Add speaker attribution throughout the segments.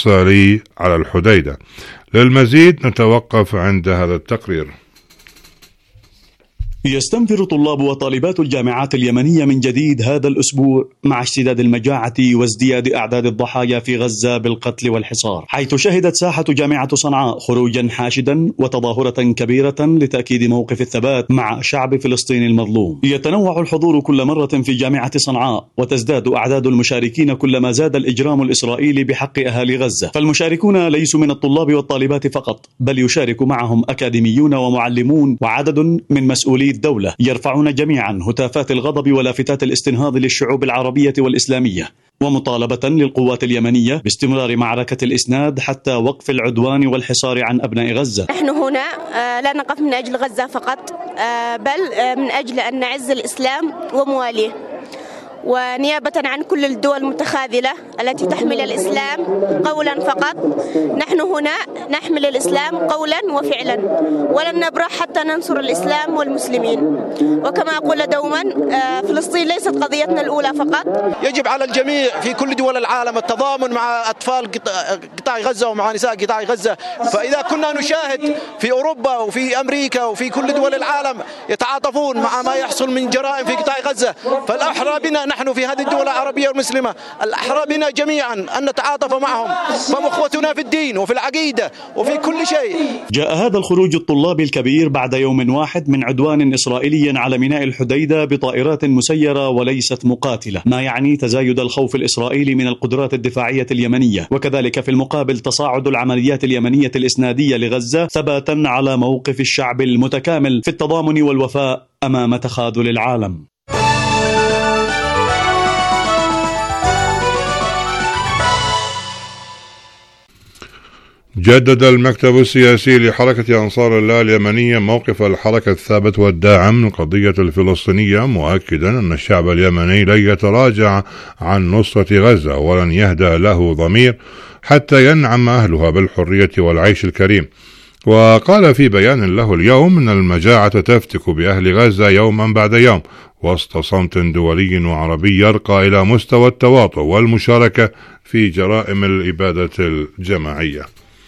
Speaker 1: الإسرائيلي على الحديدة. للمزيد نتوقف عند هذا التقرير.
Speaker 2: يستنفر طلاب وطالبات الجامعات اليمنية من جديد هذا الأسبوع مع اشتداد المجاعة وازدياد أعداد الضحايا في غزة بالقتل والحصار، حيث شهدت ساحة جامعة صنعاء خروجا حاشدا وتظاهرة كبيرة لتأكيد موقف الثبات مع شعب فلسطين المظلوم. يتنوع الحضور كل مرة في جامعة صنعاء، وتزداد أعداد المشاركين كلما زاد الإجرام الإسرائيلي بحق أهالي غزة، فالمشاركون ليسوا من الطلاب والطالبات فقط، بل يشارك معهم أكاديميون ومعلمون وعدد من مسؤولي الدولة يرفعون جميعا هتافات الغضب ولافتات الاستنهاض للشعوب العربية والإسلامية، ومطالبة للقوات اليمنية باستمرار معركة الإسناد حتى وقف العدوان والحصار عن أبناء غزة.
Speaker 3: نحن هنا لا نقف من أجل غزة فقط، بل من أجل أن نعز الإسلام ومواليه، ونيابة عن كل الدول المتخاذلة التي تحمل الإسلام قولا فقط. نحن هنا نحمل الإسلام قولا وفعلا، ولن نبرح حتى ننصر الإسلام والمسلمين. وكما أقول دوما، فلسطين ليست قضيتنا الأولى فقط.
Speaker 4: يجب على الجميع في كل دول العالم التضامن مع أطفال قطاع غزة ومع نساء قطاع غزة. فإذا كنا نشاهد في أوروبا وفي أمريكا وفي كل دول العالم يتعاطفون مع ما يحصل من جرائم في قطاع غزة، فالأحرى بنا نحن في هذه الدول العربية والمسلمة، الأحرى بنا جميعا أن نتعاطف معهم، فهم أخوتنا في الدين وفي العقيدة وفي كل شيء.
Speaker 2: جاء هذا الخروج الطلابي الكبير بعد يوم واحد من عدوان إسرائيلي على ميناء الحديدة بطائرات مسيرة وليست مقاتلة، ما يعني تزايد الخوف الإسرائيلي من القدرات الدفاعية اليمنية، وكذلك في المقابل تصاعد العمليات اليمنية الإسنادية لغزة، ثباتا على موقف الشعب المتكامل في التضامن والوفاء أمام تخاذل العالم.
Speaker 1: جدد المكتب السياسي لحركة أنصار الله اليمنية موقف الحركة الثابت والداعم من القضية الفلسطينية، مؤكدا أن الشعب اليمني لن يتراجع عن نصرة غزة ولن يهدأ له ضمير حتى ينعم أهلها بالحرية والعيش الكريم. وقال في بيان له اليوم أن المجاعة تفتك بأهل غزة يوما بعد يوم وسط صمت دولي وعربي يرقى إلى مستوى التواطؤ والمشاركة في جرائم الإبادة الجماعية.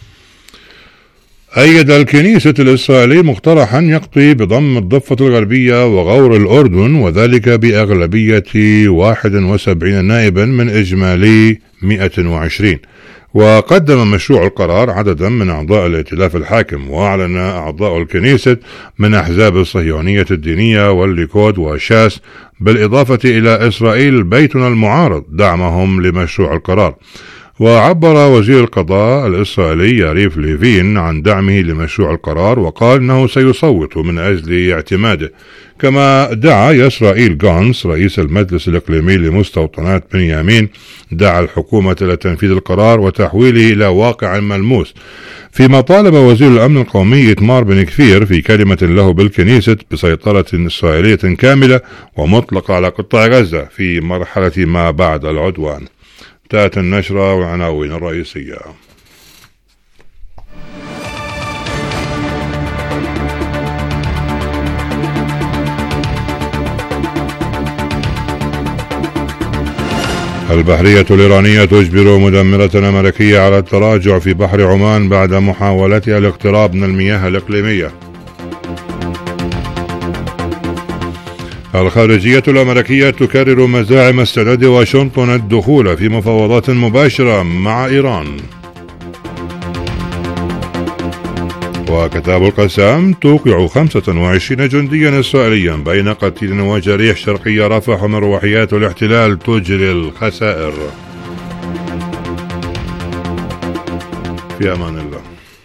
Speaker 1: أيد الكنيسة الإسرائيلي مقترحا يقضي بضم الضفة الغربية وغور الأردن، وذلك بأغلبية 71 نائبا من إجمالي 120. وقدم مشروع القرار عددا من أعضاء الائتلاف الحاكم، وأعلن أعضاء الكنيسة من أحزاب الصهيونية الدينية والليكود وشاس بالإضافة إلى إسرائيل بيتنا المعارض دعمهم لمشروع القرار. وعبر وزير القضاء الإسرائيلي ياريف ليفين عن دعمه لمشروع القرار، وقال أنه سيصوت من أجل اعتماده. كما دعا إسرائيل غانس رئيس المجلس الإقليمي لمستوطنات بنيامين دعا الحكومة إلى تنفيذ القرار وتحويله إلى واقع ملموس، فيما طالب وزير الأمن القومي إتمار بن كفير في كلمة له بالكنيسة بسيطرة إسرائيلية كاملة ومطلقة على قطاع غزة في مرحلة ما بعد العدوان. انتهت النشرة والعناوين الرئيسية. البحرية الإيرانية تجبر مدمرة أمريكية على التراجع في بحر عمان بعد محاولتها الاقتراب من المياه الإقليمية. الخارجية الأمريكية تكرر مزاعم استعداد واشنطن الدخول في مفاوضات مباشرة مع إيران. وكتاب القسام توقع 25 جنديا إسرائيليا بين قتيل وجريح شرقي رفح، ومروحيات الاحتلال تجري الخسائر. في أمان الله.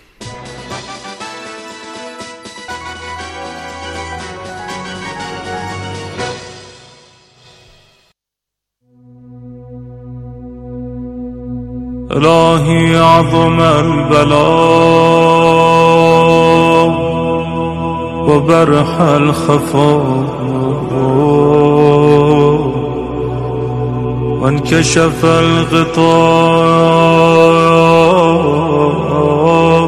Speaker 5: إلهي عظم البلاء وبرح الخفاء وانكشف الغطاء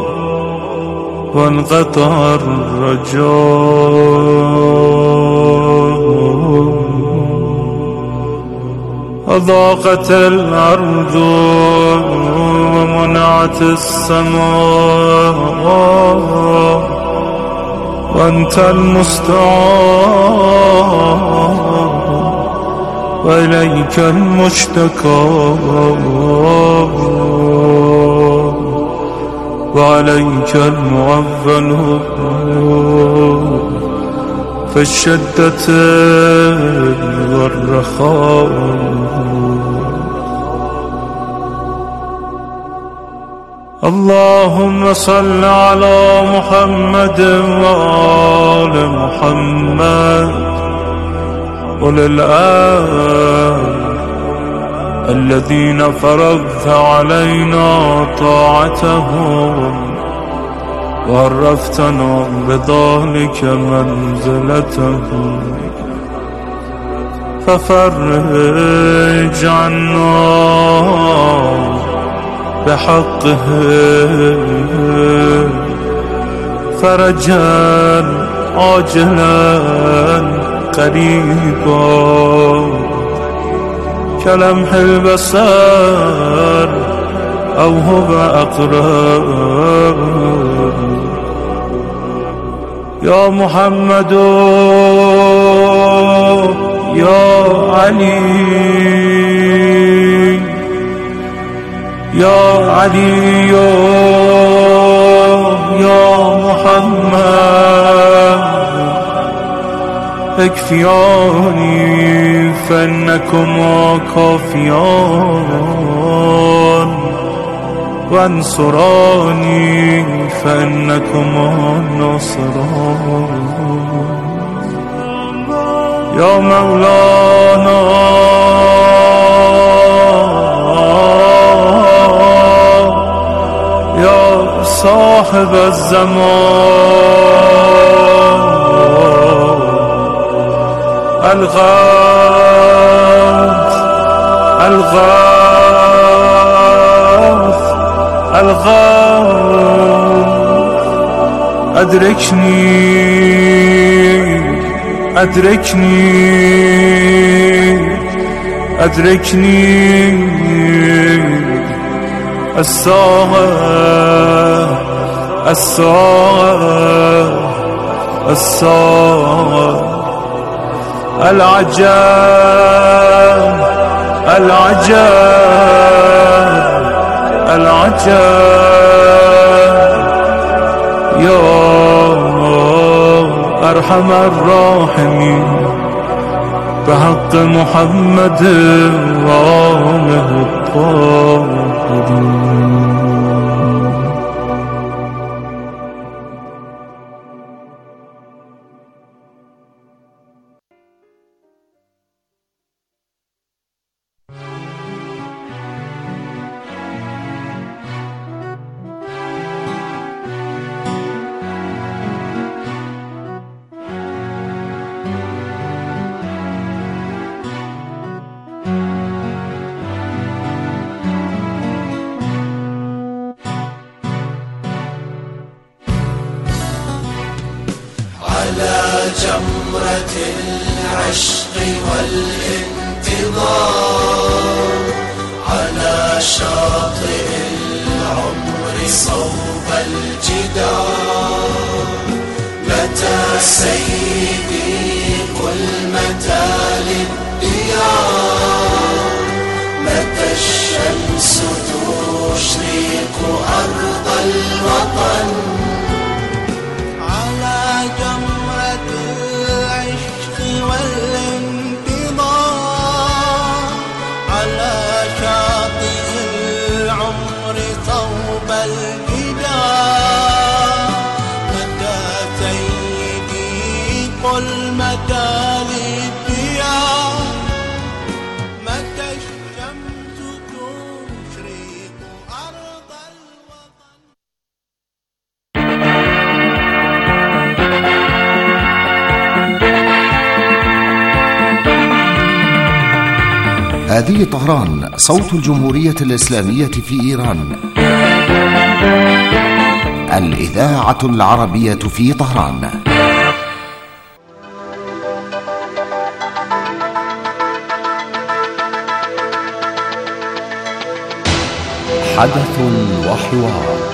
Speaker 5: وانقطع الرجاء. أضاقت الأرض ومنى رفعت السماء وأنت المستعان وإليك المشتكى وعليك المعول في الشدة والرخاء. اللهم صل على محمد وآل محمد وللآل الذين فرضت علينا طاعتهم وعرفتنا بذلك منزلتهم، ففرج عنا بحقهم فرجا عاجلا قريبا كلمح البصر أو هو أقرب. يا محمد يا علي يا علي يا محمد اكفياني فإنكما كافيان وانصراني فإنكما ناصران. يا مولانا يا صاحب الزمان الغاث الغاث الغاث أدركني أدركني أدركني الساعة الساعة الساعة العجاب العجاب العجاب. يا أرحم الراحمين بحق محمد وآله الطاهرين.
Speaker 6: جمرة العشق والانتظار على شاطئ العمر صوب الجدار. متى سيدي قل متى للديار، متى الشمس تشرق أرض الوطن. على جمرة العشق والانتظار على شاطئ العمر صوب الجدار. متى سيدي قل متى للديار، متى الشمس تشرق أرض الوطن.
Speaker 7: هذه طهران، صوت الجمهورية الإسلامية في إيران، الإذاعة العربية في طهران. حدث وحوار.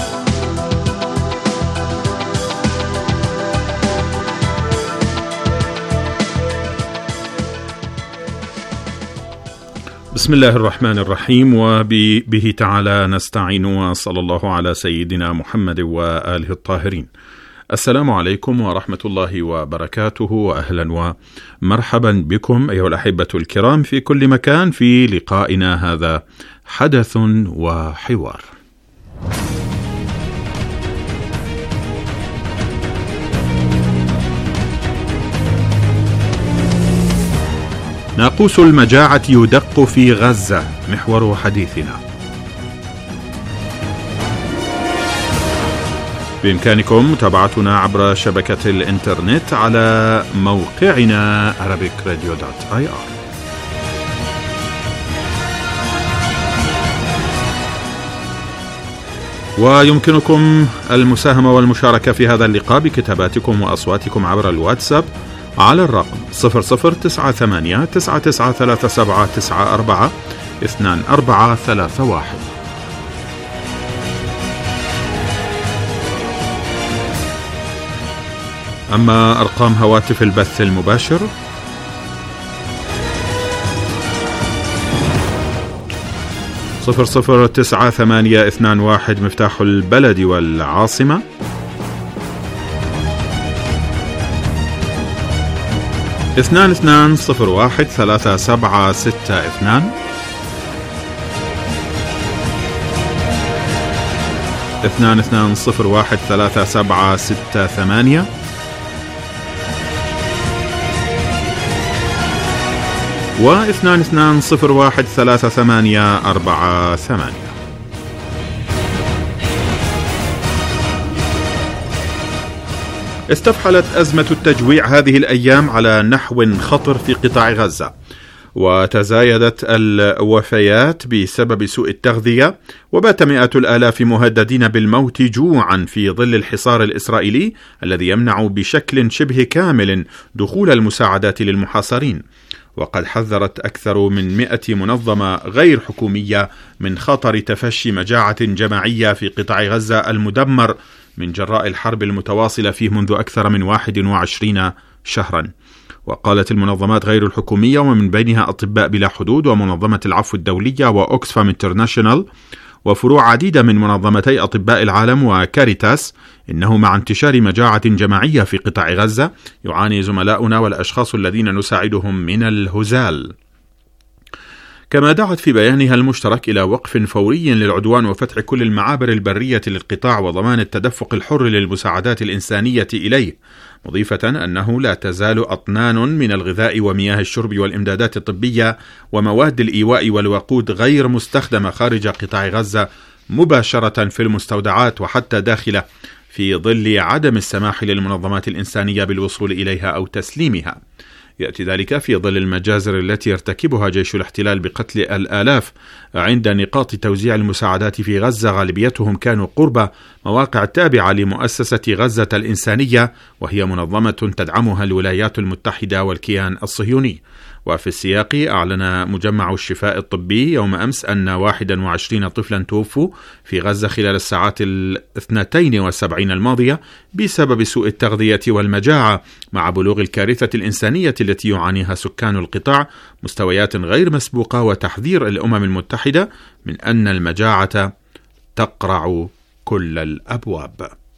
Speaker 8: بسم الله الرحمن الرحيم، وبه تعالى نستعين، وصلى الله على سيدنا محمد وآله الطاهرين. السلام عليكم ورحمة الله وبركاته، وأهلا ومرحبا بكم أيها الأحبة الكرام في كل مكان في لقائنا هذا حدث وحوار. ناقوس المجاعة يدق في غزة محور حديثنا. بإمكانكم متابعتنا عبر شبكة الإنترنت على موقعنا arabicradio.ir. ويمكنكم المساهمة والمشاركة في هذا اللقاء بكتاباتكم وأصواتكم عبر الواتساب على الرقم 00989937942431. أما أرقام هواتف البث المباشر 009821 مفتاح البلد والعاصمة، 22013762، 22013768، و22013848. استفحلت أزمة التجويع هذه الأيام على نحو خطر في قطاع غزة، وتزايدت الوفيات بسبب سوء التغذية، وبات مئات الآلاف مهددين بالموت جوعا في ظل الحصار الإسرائيلي الذي يمنع بشكل شبه كامل دخول المساعدات للمحاصرين. وقد حذرت أكثر من 100 منظمة غير حكومية من خطر تفشي مجاعة جماعية في قطاع غزة المدمر من جراء الحرب المتواصلة فيه منذ أكثر من 21 شهرا. وقالت المنظمات غير الحكومية ومن بينها أطباء بلا حدود ومنظمة العفو الدولية وأوكسفام انترناشونال وفروع عديدة من منظمتي أطباء العالم وكاريتاس إنه مع انتشار مجاعة جماعية في قطاع غزة يعاني زملاؤنا والأشخاص الذين نساعدهم من الهزال. كما دعت في بيانها المشترك إلى وقف فوري للعدوان وفتح كل المعابر البرية للقطاع وضمان التدفق الحر للمساعدات الإنسانية إليه، مضيفة أنه لا تزال أطنان من الغذاء ومياه الشرب والإمدادات الطبية ومواد الإيواء والوقود غير مستخدمة خارج قطاع غزة مباشرة في المستودعات وحتى داخله، في ظل عدم السماح للمنظمات الإنسانية بالوصول إليها أو تسليمها. يأتي ذلك في ظل المجازر التي يرتكبها جيش الاحتلال بقتل الآلاف عند نقاط توزيع المساعدات في غزة، غالبيتهم كانوا قرب مواقع تابعة لمؤسسة غزة الإنسانية، وهي منظمة تدعمها الولايات المتحدة والكيان الصهيوني. وفي السياق أعلن مجمع الشفاء الطبي يوم أمس أن 21 طفلا توفوا في غزة خلال الساعات 72 الماضية بسبب سوء التغذية والمجاعة، مع بلوغ الكارثة الإنسانية التي يعانيها سكان القطاع مستويات غير مسبوقة، وتحذير الأمم المتحدة من أن المجاعة تقرع كل الأبواب.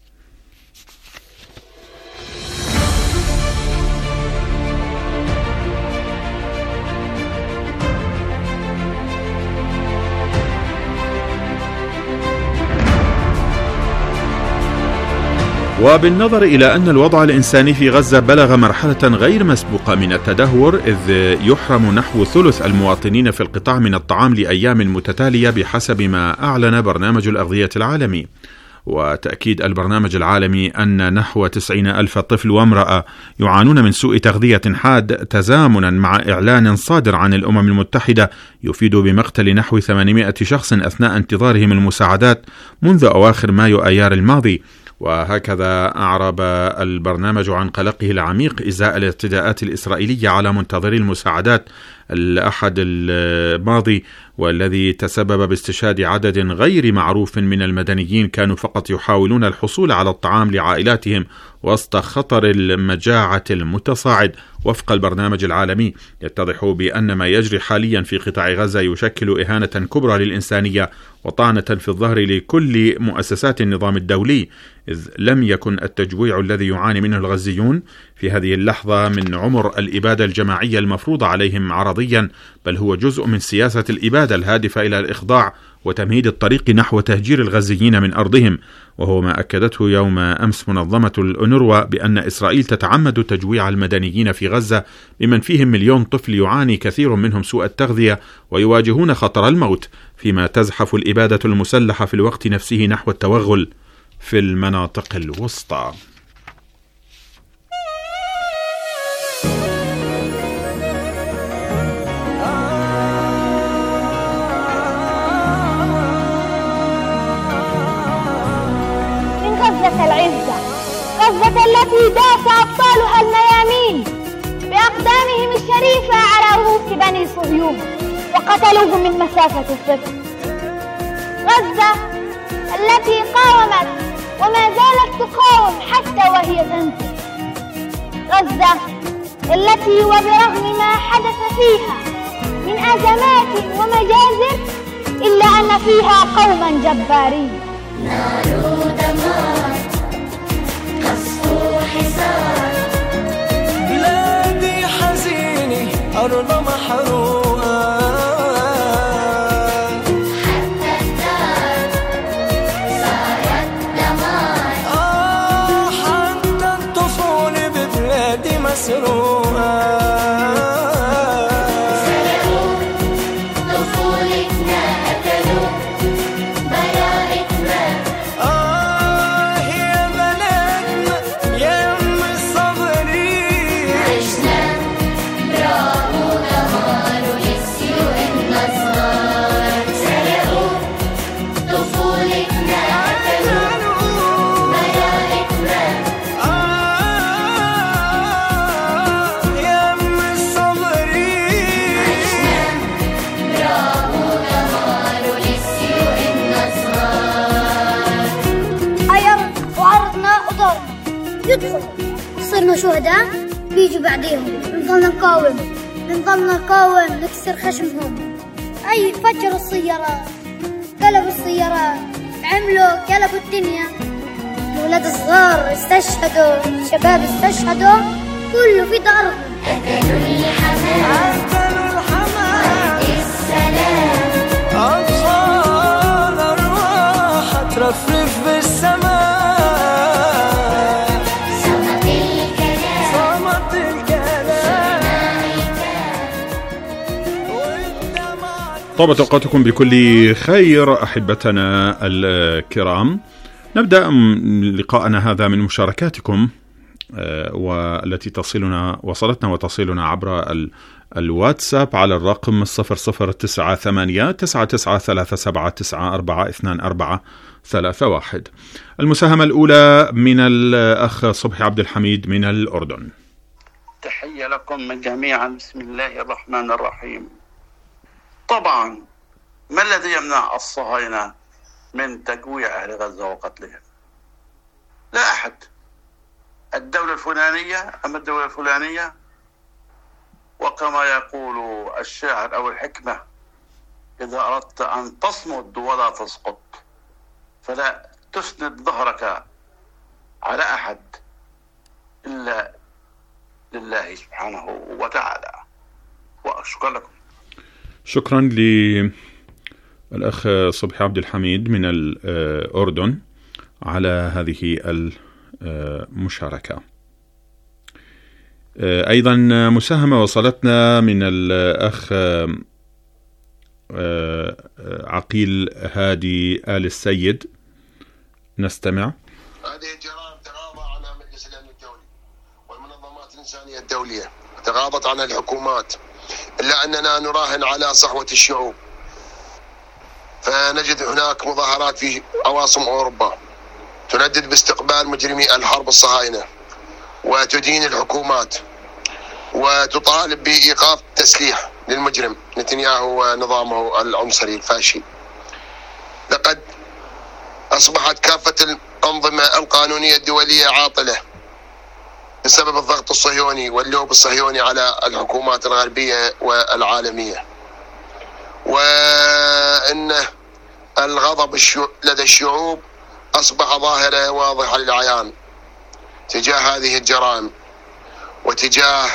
Speaker 8: وبالنظر إلى أن الوضع الإنساني في غزة بلغ مرحلة غير مسبوقة من التدهور، إذ يحرم نحو ثلث المواطنين في القطاع من الطعام لأيام متتالية بحسب ما أعلن برنامج الأغذية العالمي. وتأكيد البرنامج العالمي أن نحو 90,000 طفل وامرأة يعانون من سوء تغذية حاد، تزامنا مع إعلان صادر عن الأمم المتحدة يفيد بمقتل نحو 800 شخص أثناء انتظارهم المساعدات منذ أواخر مايو آيار الماضي. وهكذا أعرب البرنامج عن قلقه العميق إزاء الاعتداءات الإسرائيلية على منتظري المساعدات الأحد الماضي، والذي تسبب باستشهاد عدد غير معروف من المدنيين كانوا فقط يحاولون الحصول على الطعام لعائلاتهم وسط خطر المجاعة المتصاعد. وفق البرنامج العالمي يتضح بأن ما يجري حاليا في قطاع غزة يشكل إهانة كبرى للإنسانية وطعنة في الظهر لكل مؤسسات النظام الدولي، إذ لم يكن التجويع الذي يعاني منه الغزيون في هذه اللحظة من عمر الإبادة الجماعية المفروضة عليهم عرضيا، بل هو جزء من سياسة الإبادة الهادفة إلى الإخضاع وتمهيد الطريق نحو تهجير الغزيين من أرضهم، وهو ما أكدته يوم أمس منظمة الأونروا بأن إسرائيل تتعمد تجويع المدنيين في غزة بمن فيهم 1,000,000 طفل يعاني كثير منهم سوء التغذية ويواجهون خطر الموت، فيما تزحف الإبادة المسلحة في الوقت نفسه نحو التوغل في المناطق الوسطى.
Speaker 9: العزة، غزة التي داس أبطالها الميامين بأقدامهم الشريفة على رؤوس بني صهيون وقتلوهم من مسافة الصفر. غزة التي قاومت وما زالت تقاوم حتى وهي تنزف. غزة التي وبرغم ما حدث فيها من أزمات ومجازر إلا أن فيها قوما جبارين.
Speaker 10: نار ودمار، قصف وحصار،
Speaker 6: بلادي حزينة أرض محروقة،
Speaker 10: حتى الدار صارت دمار،
Speaker 6: حتى الطفولة ببلادي مسروقة.
Speaker 9: صرنا شهداء بيجوا بعديهم، بنظل نقاوم نكسر خشمهم. أي فجروا السيارات، قلبوا السيارات، قلبوا الدنيا. ولاد صغار استشهدوا، شباب استشهدوا، كله في دارهم.
Speaker 10: قتلوا الحماس، السلام،
Speaker 6: أطفال أرواح ترفرف بالسماء.
Speaker 8: طابت أوقاتكم بكل خير أحبتنا الكرام. نبدأ لقاءنا هذا من مشاركاتكم والتي وصلتنا وتصلنا عبر الواتساب على الرقم 0098-9937942431. المساهمة الأولى من الأخ صبحي عبد الحميد من الأردن.
Speaker 11: تحية لكم جميعا، بسم الله الرحمن الرحيم. طبعا ما الذي يمنع الصهاينة من تجويع أهل غزة وقتلهم؟ لا أحد. الدولة الفلانية أما الدولة الفلانية، وكما يقول الشاعر أو الحكمة: إذا أردت أن تصمد ولا تسقط فلا تسند ظهرك على أحد إلا لله سبحانه وتعالى. وشكرا لكم.
Speaker 8: شكرا للأخ صبحي عبد الحميد من الأردن على هذه المشاركة. أيضا مساهمة وصلتنا من الأخ عقيل هادي آل السيد. نستمع.
Speaker 12: هذه الجرائم تغاضى عنها مجلس الأمن الدولي والمنظمات الإنسانية الدولية، تغاضت عنها الحكومات، إلا أننا نراهن على صحوة الشعوب. فنجد هناك مظاهرات في عواصم أوروبا تندد باستقبال مجرمي الحرب الصهاينة، وتدين الحكومات، وتطالب بإيقاف التسليح للمجرم نتنياهو ونظامه العنصري الفاشي. لقد أصبحت كافة الأنظمة القانونية الدولية عاطلة بسبب الضغط الصهيوني واللوب الصهيوني على الحكومات الغربية والعالمية، وأن الغضب لدى الشعوب أصبح ظاهرة واضحة للعيان تجاه هذه الجرائم وتجاه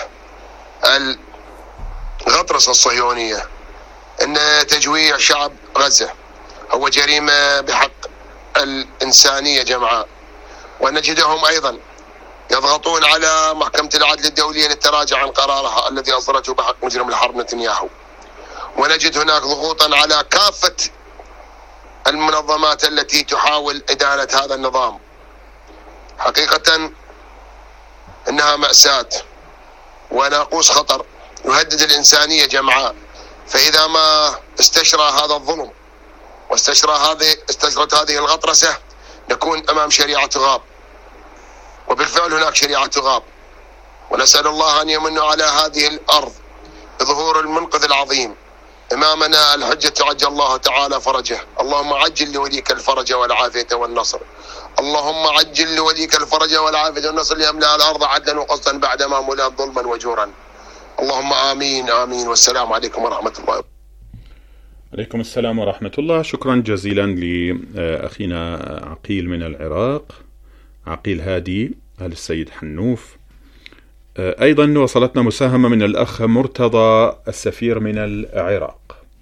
Speaker 12: الغطرسة الصهيونية. أن تجويع شعب غزة هو جريمة بحق الإنسانية جمعاء، ونجدهم أيضا يضغطون على محكمة العدل الدولية للتراجع عن قرارها الذي أصدرته بحق مجرم الحرب نتنياهو، ونجد هناك ضغوطا على كافة المنظمات التي تحاول إدانة هذا النظام. حقيقة إنها مأساة وناقوس خطر يهدد الإنسانية جمعاء. فإذا ما استشرى هذا الظلم واستشرت هذه الغطرسة نكون أمام شريعة غاب، وبالفعل هناك شريعة غاب، ونسأل الله أن يمن على هذه الأرض بظهور المنقذ العظيم. إمامنا الحجة عجل الله تعالى فرجه، اللهم عجل لوليك الفرج والعافية والنصر، اللهم عجل لوليك الفرج والعافية والنصر ليملأ الأرض عدلا وقسطا بعدما ملأت ظلما وجورا. اللهم آمين آمين، والسلام عليكم ورحمة الله.
Speaker 8: عليكم السلام ورحمة الله. شكرا جزيلا لأخينا عقيل من العراق، عقيل هادي آل السيد حنوف. أيضا وصلتنا مساهمة من الأخ مرتضى السفير من العراق.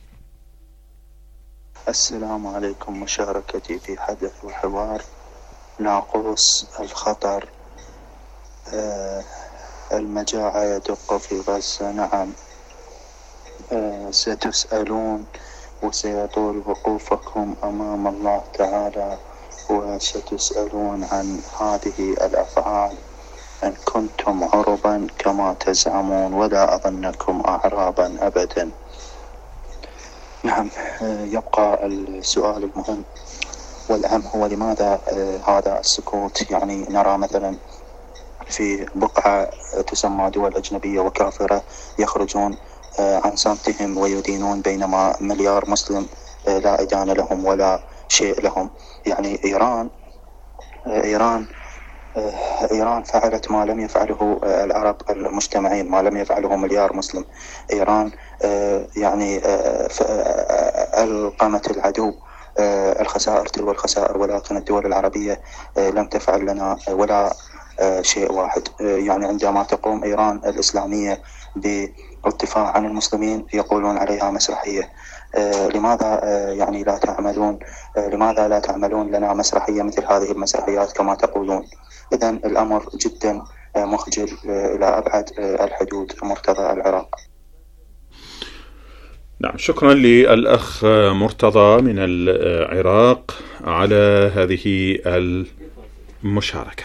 Speaker 13: السلام عليكم. مشاركتي في حدث وحوار ناقوس الخطر. المجاعة يدق في غزة، نعم. ستسألون وسيطول وقوفكم أمام الله تعالى، وستسألون عن هذه الأفعال إن كنتم عربا كما تزعمون، ولا أظنكم أعرابا أبدا. نعم. يبقى السؤال المهم والأهم هو لماذا هذا السكوت؟ يعني نرى مثلا في بقعة تسمى دول أجنبية وكافرة يخرجون عن صمتهم ويدينون، بينما مليار مسلم لا إدانة لهم ولا شيء لهم. يعني إيران فعلت ما لم يفعله العرب المجتمعين، ما لم يفعله مليار مسلم. إيران يعني ألقمت العدو الخسائر تلو الخسائر، ولكن الدول العربية لم تفعل لنا ولا شيء واحد. يعني عندما تقوم إيران الإسلامية بالدفاع عن المسلمين يقولون عليها مسرحية. لماذا يعني لماذا لا تعملون لنا مسرحية مثل هذه المسرحيات كما تقولون؟ إذن الأمر جدا مخجل إلى أبعد الحدود. مرتضى العراق.
Speaker 8: نعم، شكرا للأخ مرتضى من العراق على هذه المشاركة.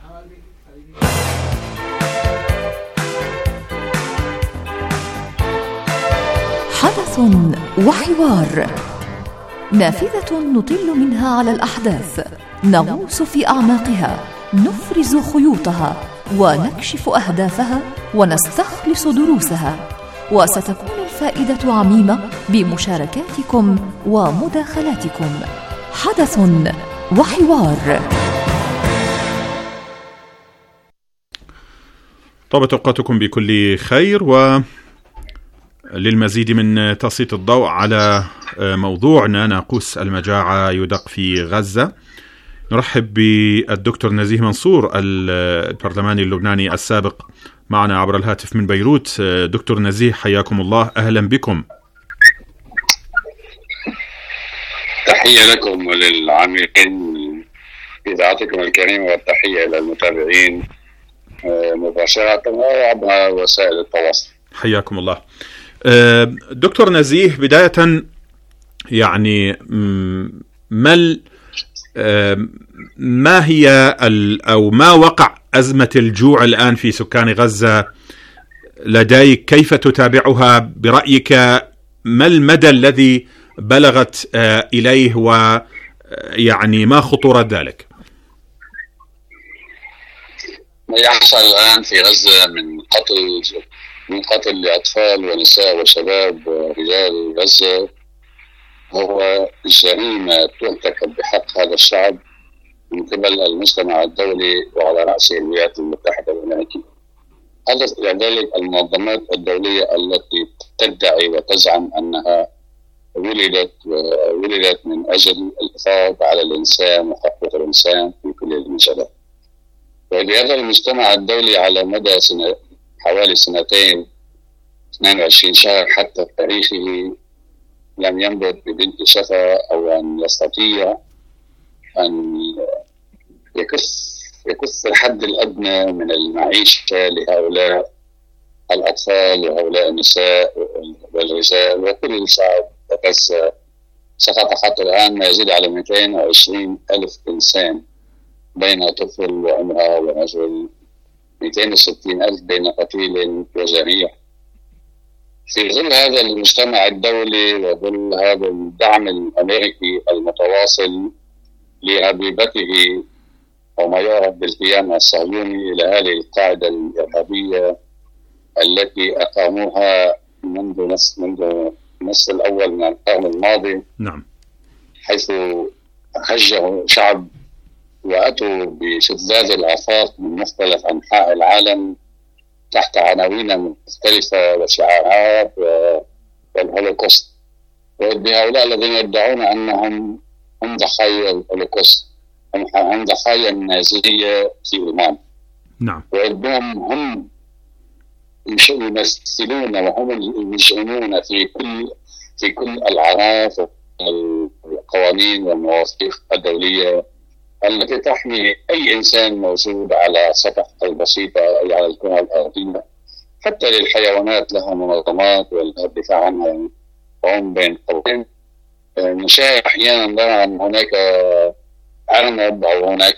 Speaker 14: حدث وحوار، نافذة نطل منها على الأحداث، نغوص في أعماقها، نفرز خيوطها ونكشف أهدافها ونستخلص دروسها، وستكون الفائدة عميمة بمشاركاتكم ومداخلاتكم. حدث وحوار.
Speaker 8: طابت أوقاتكم بكل خير، وللمزيد من تسليط الضوء على موضوعنا ناقوس المجاعة يدق في غزة نرحب بالدكتور نزيه منصور البرلماني اللبناني السابق معنا عبر الهاتف من بيروت. دكتور نزيه حياكم الله، أهلا بكم.
Speaker 15: تحية لكم وللعاملين في إذاعتكم الكريمة، والتحية للمتابعين مباشرة وعبر وسائل التواصل.
Speaker 8: حياكم الله. دكتور نزيه، بداية يعني ما هي أو ما وقع أزمة الجوع الآن في سكان غزة لديك؟ كيف تتابعها برأيك؟ ما المدى الذي بلغت إليه، ويعني ما خطورة ذلك؟
Speaker 15: ما يحصل الآن في غزة من قتل من قتل لأطفال ونساء وشباب ورجال غزة هو جريمة ترتكب بحق هذا الشعب من قبل المجتمع الدولي وعلى رأسه الولايات المتحدة الأمريكية. حدث ذلك المنظمات الدولية التي تدعي وتزعم أنها ولدت من أجل الحفاظ على الإنسان وحقوق الإنسان في كل المجالات. وبهذا المجتمع الدولي على مدى حوالي 2 22 شهر حتى تاريخه لم ينبت ببنت شفا أو أن يستطيع أن يكف الحد الأدنى من المعيشة لهؤلاء الأطفال وهؤلاء النساء والرجال وكل شعب غزة. سقط حتى الآن ما يزيد على 220,000 إنسان بين طفل وامرأة ورجل، 260,000 بين قتيل وجريح. في ظل هذا المجتمع الدولي وظل هذا الدعم الأمريكي المتواصل لهبيبته وما يعرف بالكيان الصهيوني إلى هذه القاعدة الإرهابية التي أقاموها منذ النصف الأول من القرن الماضي.
Speaker 8: نعم.
Speaker 15: حيث هجروا شعب وأتوا بشذاذ الآفاق من مختلف أنحاء العالم تحت عناوين مختلفة وشعارات والهولوكوست، وبهؤلاء الذين يدعون أنهم هم ضحايا الهولوكوست، هم ضحايا النازية في ألمانيا.
Speaker 8: نعم.
Speaker 15: وهم يمثلون وهم المجرمون في كل الأعراف والقوانين والمواثيق الدولية التي تحمي أي إنسان موجود على سطح البسيطة أي على الكرة الأرضية. حتى للحيوانات لها منظمات والدفاع عنها وهم بين قوسين. نشاهد أحيانا نرى أن هناك أرنب أو هناك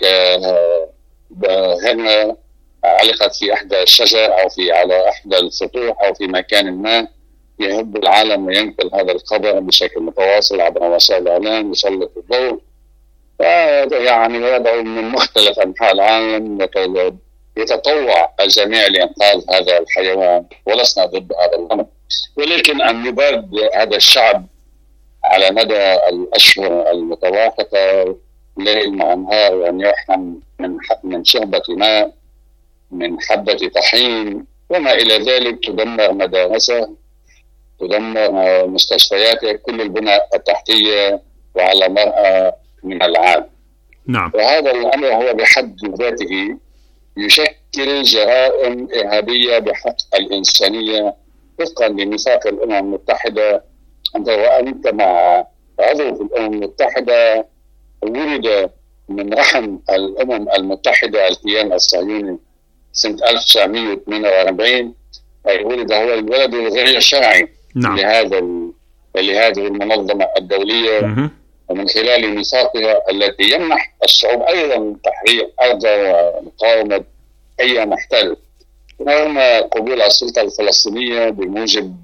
Speaker 15: هرنة علقت في إحدى الشجر أو على إحدى السطوح أو في مكان ما، يهب العالم وينقل هذا الخبر بشكل متواصل عبر وسائل الإعلام يسلط الضوء، يعني يدعو من مختلف أنحاء العالم يتطوع الجميع لإنقاذ هذا الحيوان، ولسنا ضد هذا الأمر، ولكن أن يباد هذا الشعب على مدى الأشهر المتواقفة ليل مع نهار وأن يحرم من شربة ماء، من حبة طحين وما إلى ذلك، تدمر مدارسه، تدمر مستشفياته، كل البنى التحتية وعلى مرأى من العالم.
Speaker 8: نعم.
Speaker 15: وهذا الأمر هو بحد ذاته يشكل جرائم إرهابية بحق الإنسانية وفقا لميثاق الأمم المتحدة. وأنت مع عضو في الأمم المتحدة ولد من رحم الأمم المتحدة الكيان الصهيوني سنة 1948، أي ولد هو الولد الغير شرعي.
Speaker 8: نعم.
Speaker 15: لهذه المنظمة الدولية ومن خلال ميثاقها التي يمنح الشعوب أيضا تحرير أرضه ومقاومة أي محتل، رغم قبول السلطة الفلسطينية بموجب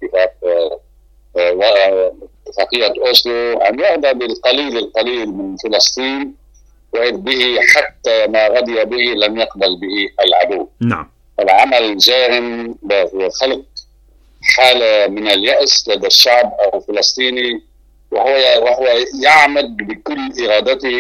Speaker 15: اتفاقية أوسلو أن يعطى بالقليل من فلسطين، وإذ به حتى ما رضي به لم يقبل به العدو.
Speaker 8: نعم.
Speaker 15: العمل جارم وخلق حالة من اليأس لدى الشعب الفلسطيني، وهو يعمد بكل إرادته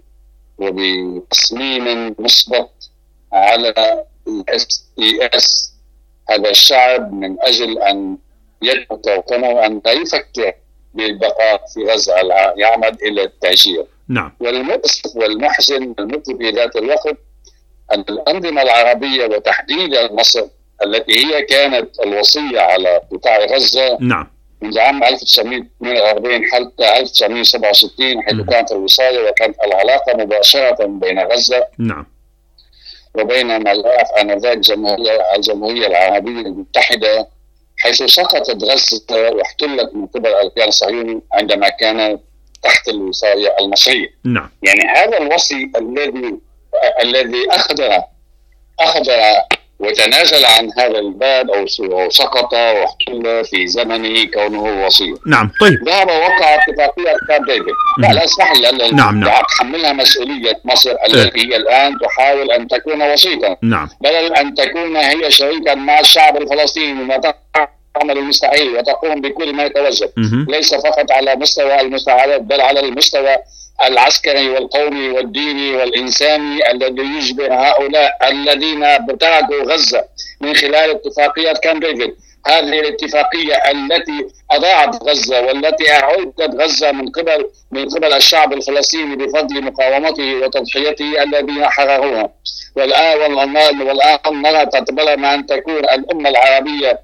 Speaker 15: وبتصميم مسبق على إيأاس هذا الشعب من أجل أن يثبت وطنه، أن لا يفكر بالبقاء في غزة، يعمد إلى التهجير.
Speaker 8: نعم.
Speaker 15: والمؤسف والمحزن والمؤسف في ذات الوقت أن الأنظمة العربية وتحديدا مصر التي هي كانت الوصية على قطاع غزة
Speaker 8: نعم.
Speaker 15: منذ عام 1948 حتى 1967 حيث كانت الوصاية وكانت العلاقة مباشرة بين غزة
Speaker 8: نعم.
Speaker 15: وبين ما يعرف آنذاك الجمهورية العربية المتحدة، حيث سقطت غزة واحتلت من قبل الكيان الصهيوني عندما كانت تحت الوصاية المصرية.
Speaker 8: نعم.
Speaker 15: يعني هذا الوصي الذي أخذ وتنازل عن هذا الباب أو سقط واحتل في زمنه كونه وسيط.
Speaker 8: نعم. طيب
Speaker 15: ذهب ووقع اتفاقية كامب ديفيد. لا اسمح لي.
Speaker 8: نعم.
Speaker 15: تحملها مسؤولية مصر التي هي الآن تحاول أن تكون وسيطا.
Speaker 8: نعم.
Speaker 15: بدل أن تكون هي شريكا مع الشعب الفلسطيني وتعمل المستحيل وتقوم بكل ما يتوجب، ليس فقط على مستوى المساعدات بل على المستوى العسكري والقومي والديني والإنساني الذي يشبه هؤلاء الذين تركوا غزة من خلال اتفاقية كامب ديفيد. هذه الاتفاقية التي أضاعت غزة والتي أعودت غزة من قبل الشعب الفلسطيني بفضل مقاومته وتضحيته الذين حرروها. والآن نرى تتبلى أن تكون الأمة العربية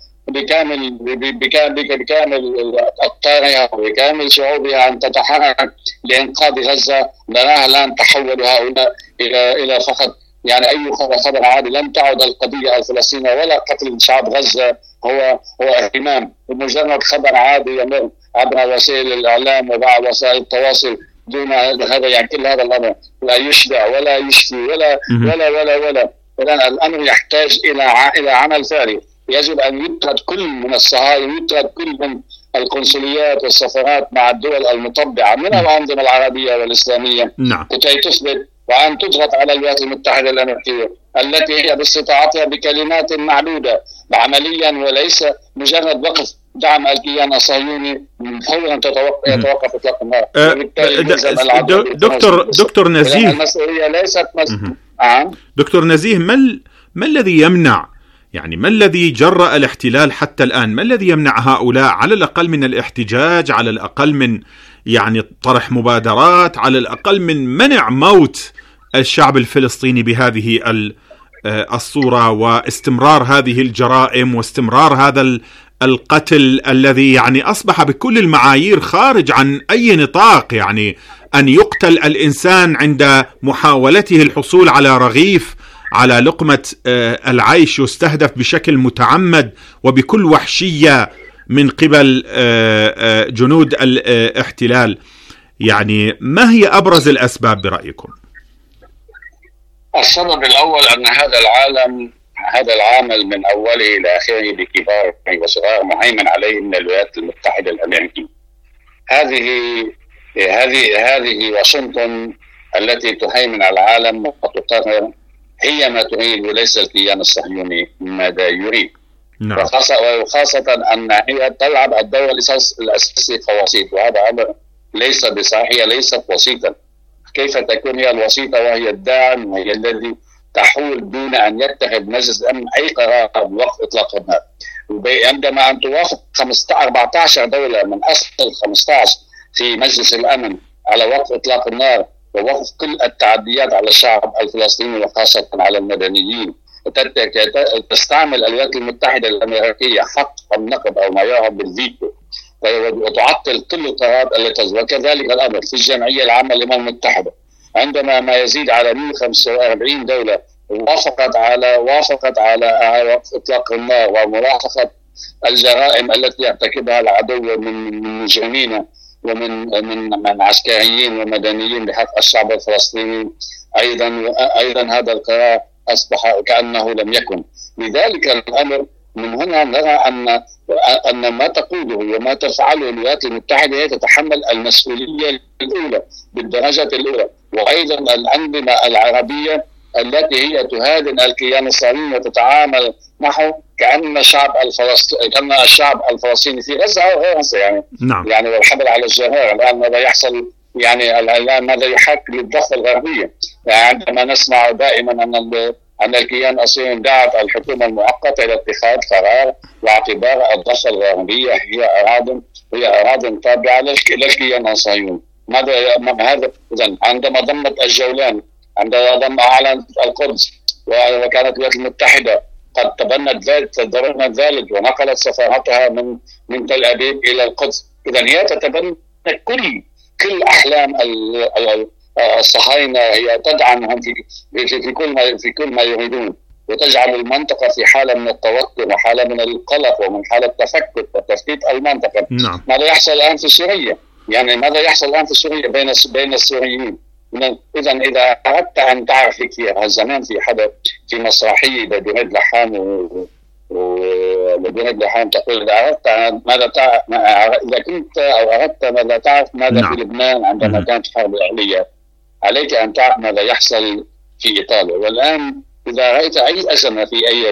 Speaker 15: بكامل أقطارها وبكامل شعوبها أن تتحرك لإنقاذ غزة. نراها الآن تحول هؤلاء إلى فقط يعني أي خبر عادي. لم تعد القضية الفلسطينية ولا قتل شعب غزة هو اهتمام، بمجرد خبر عادي يمر عبر وسائل الإعلام وبعض وسائل التواصل دون هذا. يعني كل هذا الأمر لا يشبع ولا يشفي ولا ولا ولا ولا. الأمر يحتاج إلى عمل فعلي. يجب أن يطرد كل من الصهاينة، يطرد كل من القنصليات والسفارات مع الدول المطبعة من الأنظمة العربية والإسلامية.
Speaker 8: نعم.
Speaker 15: كي تثبت وأن تضغط على الولايات المتحدة الأمريكية التي هي باستطاعتها بكلمات معدودة عمليا وليس مجرد وقف دعم الكيان الصهيوني فورا يتوقف إطلاق النار.
Speaker 8: دكتور نزيه،
Speaker 15: المسؤولية ليست
Speaker 8: دكتور نزيه، ما الذي يمنع، يعني ما الذي جرأ الاحتلال حتى الآن؟ ما الذي يمنع هؤلاء على الأقل من الاحتجاج، على الأقل من يعني طرح مبادرات، على الأقل من منع موت الشعب الفلسطيني بهذه الصورة واستمرار هذه الجرائم واستمرار هذا القتل الذي يعني أصبح بكل المعايير خارج عن أي نطاق؟ يعني أن يقتل الإنسان عند محاولته الحصول على رغيف، على لقمة العيش، يستهدف بشكل متعمد وبكل وحشية من قبل جنود الاحتلال. يعني ما هي أبرز الأسباب برأيكم؟
Speaker 15: السبب الأول أن هذا العامل من أوله إلى آخره بكبار وصغار مهيمن عليه من الولايات المتحدة الأمريكية. هذه واشنطن التي تهيمن على العالم وتقرر هي ما تريد وليس الكيان الصهيوني ماذا يريد.
Speaker 8: نعم.
Speaker 15: وخاصة أن هي تلعب الدور الأساسي كوسيط، وهذا أمر ليس بصحيح. هي ليست وسيطا. كيف تكون هي الوسيطة وهي الداعم وهي الذي تحول دون أن يتخذ مجلس الأمن أي قرار بوقف إطلاق النار؟ عندما أن توافق 14 دولة من أصل 15 في مجلس الأمن على وقف إطلاق النار ووقف كل التعديات على الشعب الفلسطيني وخاصة على المدنيين، تستعمل الولايات المتحدة الأمريكية حق النقد أو ما يعرف بالفيتو وتعطل كل القرارات التي وكذلك الأمر في الجمعية العامة للأمم المتحدة عندما ما يزيد على 145 دولة وافقت على وقف إطلاق النار وملاحقة الجرائم التي يرتكبها العدو من مجرمين ومن عسكريين ومدنيين بحق الشعب الفلسطيني. أيضا هذا القرار أصبح كأنه لم يكن. لذلك الأمر من هنا نرى أن ما تقوله وما تفعله الولايات المتحدة هي تتحمل المسؤولية الأولى بالدرجة الأولى. وأيضا الأنظمة العربية التي هي تهادن الكيان الصهيوني وتتعامل معه كأن الشعب الفلسطيني في غزة أو غير غزة يعني.
Speaker 8: نعم.
Speaker 15: يعني والحبل على الجرار. الآن ماذا يحصل؟ يعني الآن ماذا يحق للضفة الغربية؟ يعني عندما نسمع دائما أن الكيان الصهيوني دعت الحكومة المؤقتة إلى اتخاذ قرار واعتبار الضفة الغربية هي أراضٍ تابعة للكيان الصهيوني. هذا إذن عندما ضمت الجولان، عندما أعلنت القدس وكانت الولايات المتحدة قد تبنت ذلك ونقلت سفارتها من تل أبيب إلى القدس. إذن هي تتبنى كل أحلام الصهاينة، هي تدعمهم في كل ما يريدون وتجعل المنطقة في حالة من التوتر وحالة من القلق ومن حالة تفكك وتفكيك المنطقة.
Speaker 8: نعم.
Speaker 15: ماذا يحصل الآن في سوريا؟ يعني ماذا يحصل الآن في سوريا بين السوريين؟ إذا أردت أن تعرف في هالزمان في حدا في مسرحية لجنيد لحام ولجنيد لحام تقول إذا أردت ماذا تعرف، إذا كنت أو أردت ماذا تعرف ماذا في لبنان عندما كانت حرب أهلية، عليك أن تعرف ماذا يحصل في إيطاليا. والآن إذا رأيت أي أزمة في أي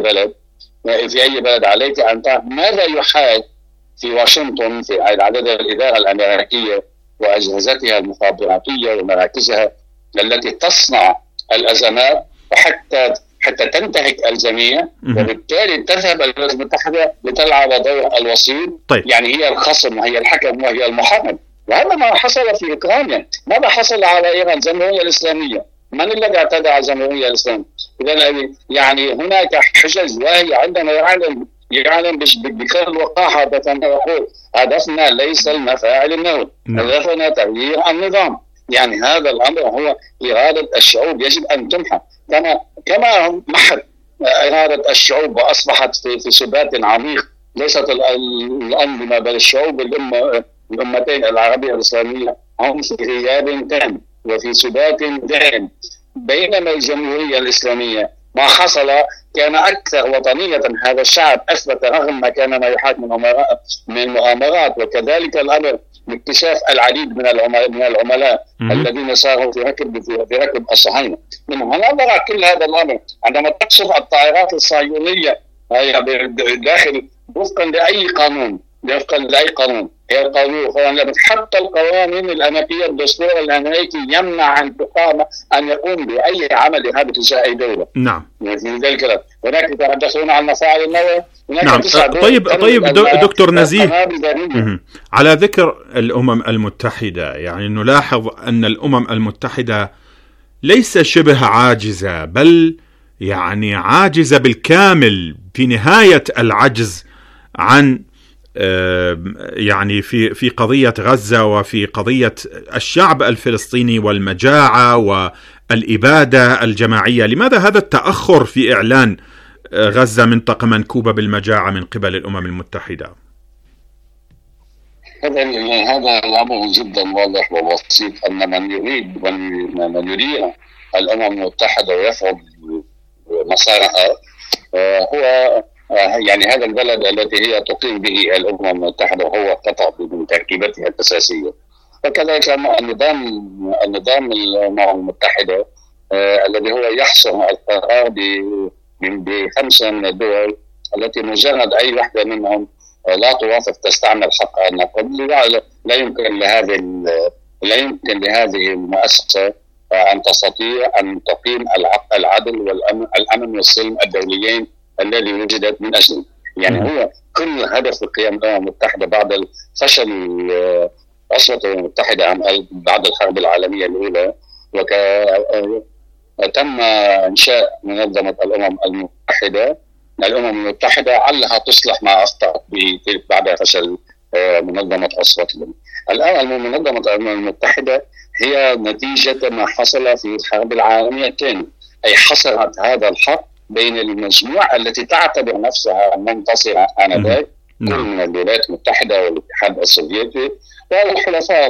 Speaker 15: بلد عليك أن تعرف ماذا يحاك في واشنطن في عدد الإدارة الأمريكية وأجهزتها المخابراتية ومراكزها التي تصنع الأزمات حتى تنتهك الجميع، وبالتالي تذهب الولايات المتحدة لتلعب دور الوسيط.
Speaker 8: طيب.
Speaker 15: يعني هي الخصم وهي الحكم وهي المحرم. وهذا ما حصل في أوكرانيا. ماذا حصل على إيران؟ الجمهورية الإسلامية. من الذي اعتدى على الجمهورية الإسلامية؟ إذا يعني هناك حجج، وهي عندما يعلم بكل وقاحة يقول هدفنا ليس المفاعل النووية، هدفنا تغيير النظام. يعني هذا الأمر هو إرادة الشعوب يجب أن تمحى كما محت إرادة الشعوب وأصبحت في سبات عميق. ليست الأنظمة بل الشعوب الأمتين العربية والإسلامية هم في غياب تام وفي سبات دائم، بينما الجمهورية الإسلامية ما حصل كان أكثر وطنية. هذا الشعب أثبت رغم ما كان ما يحاك من مؤامرات، وكذلك الأمر باكتشاف العديد من العملاء الذين صاروا في ركب الصهاينة. من هنا نرى كل هذا الأمر عندما تقصف الطائرات الصهيونية داخل وفقا لأي قانون هي القانون حتى القوانين الأمريكية، الدستور الأمريكي يمنع أن يقوم بأي عمل إرهابي تجاه أي دولة.
Speaker 8: نعم.
Speaker 15: في ذلك هناك يتحدثون عن المفاعل النووية.
Speaker 8: نعم. طيب دكتور نزيه، على ذكر الأمم المتحدة، يعني نلاحظ أن الأمم المتحدة ليس شبه عاجزة، بل يعني عاجزة بالكامل في نهاية العجز عن يعني في قضية غزة وفي قضية الشعب الفلسطيني والمجاعة والإبادة الجماعية. لماذا هذا التأخر في إعلان غزة منطقة منكوبة بالمجاعة من قبل الأمم المتحدة؟
Speaker 15: هذا الأمر جدا واضح وبسيط، أن من يريد الأمم المتحدة ويفرض مسارها هو يعني هذا البلد الذي هي تقيم به الأمم المتحدة وهو قطع من تركيبتها الأساسية. وكذلك النظام الأمم المتحدة الذي هو يحصر القرار بخمسة من الدول التي مجرد أي واحدة منهم لا توافق تستعمل حق النقد. لا يمكن لهذه المؤسسة أن تستطيع أن تقيم العدل والأمن والسلم الدوليين الذي وجدت من أجله. يعني هو كل هدف قيام الأمم المتحدة بعد الفشل أصوات الأمم المتحدة بعد الحرب العالمية الأولى، تم إنشاء منظمة الأمم المتحدة علها تصلح ما أخطأت بعد فشل منظمة أصوات الآن. منظمة الأمم المتحدة هي نتيجة ما حصل في الحرب العالمية الثانية، أي حصرت هذا الحق بين المجموعة التي تعتبر نفسها منتصرة آنذاك، كل من الولايات المتحدة والاتحاد السوفيتي والحلفاء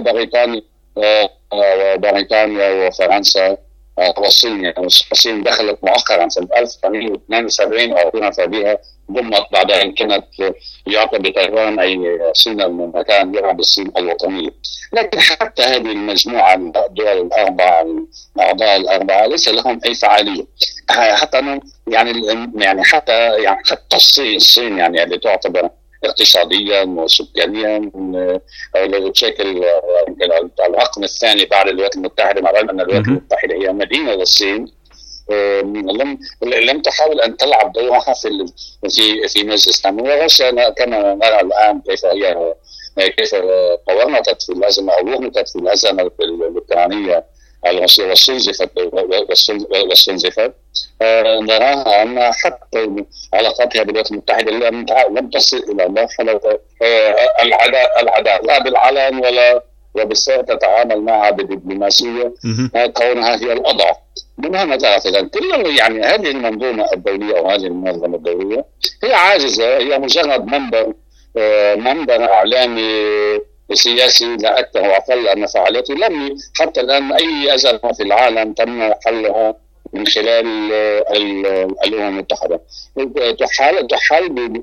Speaker 15: بريطانيا وفرنسا والصين. الصين دخلت مؤخرا سنة 1972 أعترف بها، ضمت بعد أن كانت يعتبر تايوان أي صين المكان يلعب الصين الوطنية. لكن حتى هذه المجموعة الدول الأربعة الأعضاء الأربعة ليس لهم أي فعالية. حتى حتى الصين يعني اللي تعتبر اقتصاديا وسكانيا الذي تشكل الرقم الثاني بعد الولايات المتحدة، مع أن الولايات المتحدة هي مدينة للصين، لم تحاول أن تلعب دورها في مجلس الأمن. وروسيا كما نرى الآن كيف تورطت في الأزمة أو وهمت في الأزمة الأوكرانية الروسية واستنزفت. نراها أن حتى علاقاتها بالولايات المتحدة لم تصل إلى مرحلة العداء لا بالعلن وبالسر تتعامل معها بدبلوماسية كونها هي الأضعف. من هنا تعرف كل يعني هذه المنظومة الدولية أو هذه المنظمة الدولية هي عاجزة، هي مجرد منبر إعلامي سياسي لا أكثر وأقل أن فعاليته لم حتى الآن أي أزمة في العالم تم حلها من خلال الأمم المتحدة. تحال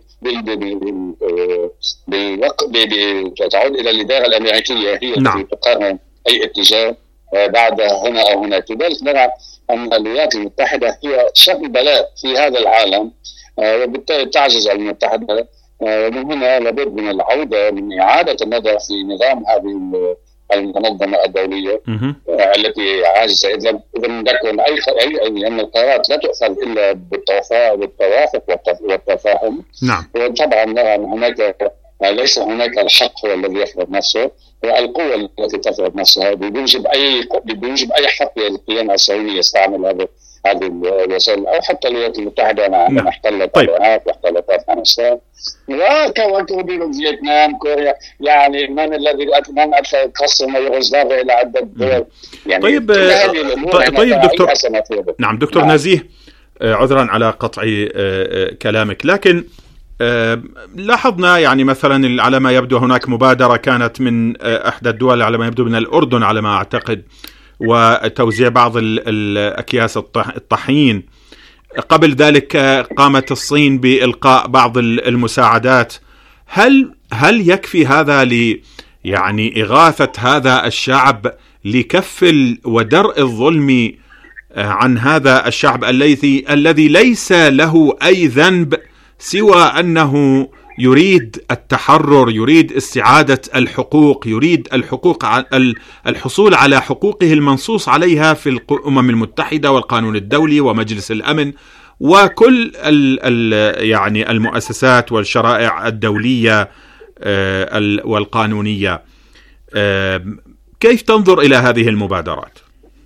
Speaker 15: تعود إلى الإدارة الأمريكية هي التي تقرر أي اتجاه بعد هنا أو هناك. لذلك نرى أن الولايات المتحدة هي شق بلاء في هذا العالم، وبالتالي تعجز المتحدة. ومن هنا لابد من العودة من إعادة النظر في نظام هذه المنظمة الدولية التي عاجزة. إذا لم يكن أن القرارات لا تؤخذ إلا بالتوافق والتفاهم.
Speaker 8: نعم.
Speaker 15: وطبعا نرى أن هناك ليس هناك الحق هو الذي يفرض نفسه، والقوة التي تفرض نفسها بيوجب أي حق للكيان الصهيوني يستعمل هذه الوسائل، أو حتى الولايات المتحدة عندما احتلت العراق واحتلت أفغانستان وكوكب فيتنام كوريا. يعني من أدخل قسم يوغوسلافيا إلى عدة دول. يعني
Speaker 8: طيب دكتور، نعم دكتور نزيه، عذرا على قطع كلامك، لكن لاحظنا يعني مثلا على ما يبدو هناك مبادرة كانت من أحد الدول على ما يبدو من الأردن على ما أعتقد، وتوزيع بعض الأكياس الطحين. قبل ذلك قامت الصين بإلقاء بعض المساعدات. هل يكفي هذا يعني إغاثة هذا الشعب لكف ودرء الظلم عن هذا الشعب الذي ليس له أي ذنب سوى أنه يريد التحرر، يريد استعادة الحقوق، يريد الحصول على حقوقه المنصوص عليها في الأمم المتحدة والقانون الدولي ومجلس الأمن وكل يعني المؤسسات والشرائع الدولية والقانونية. كيف تنظر إلى هذه المبادرات؟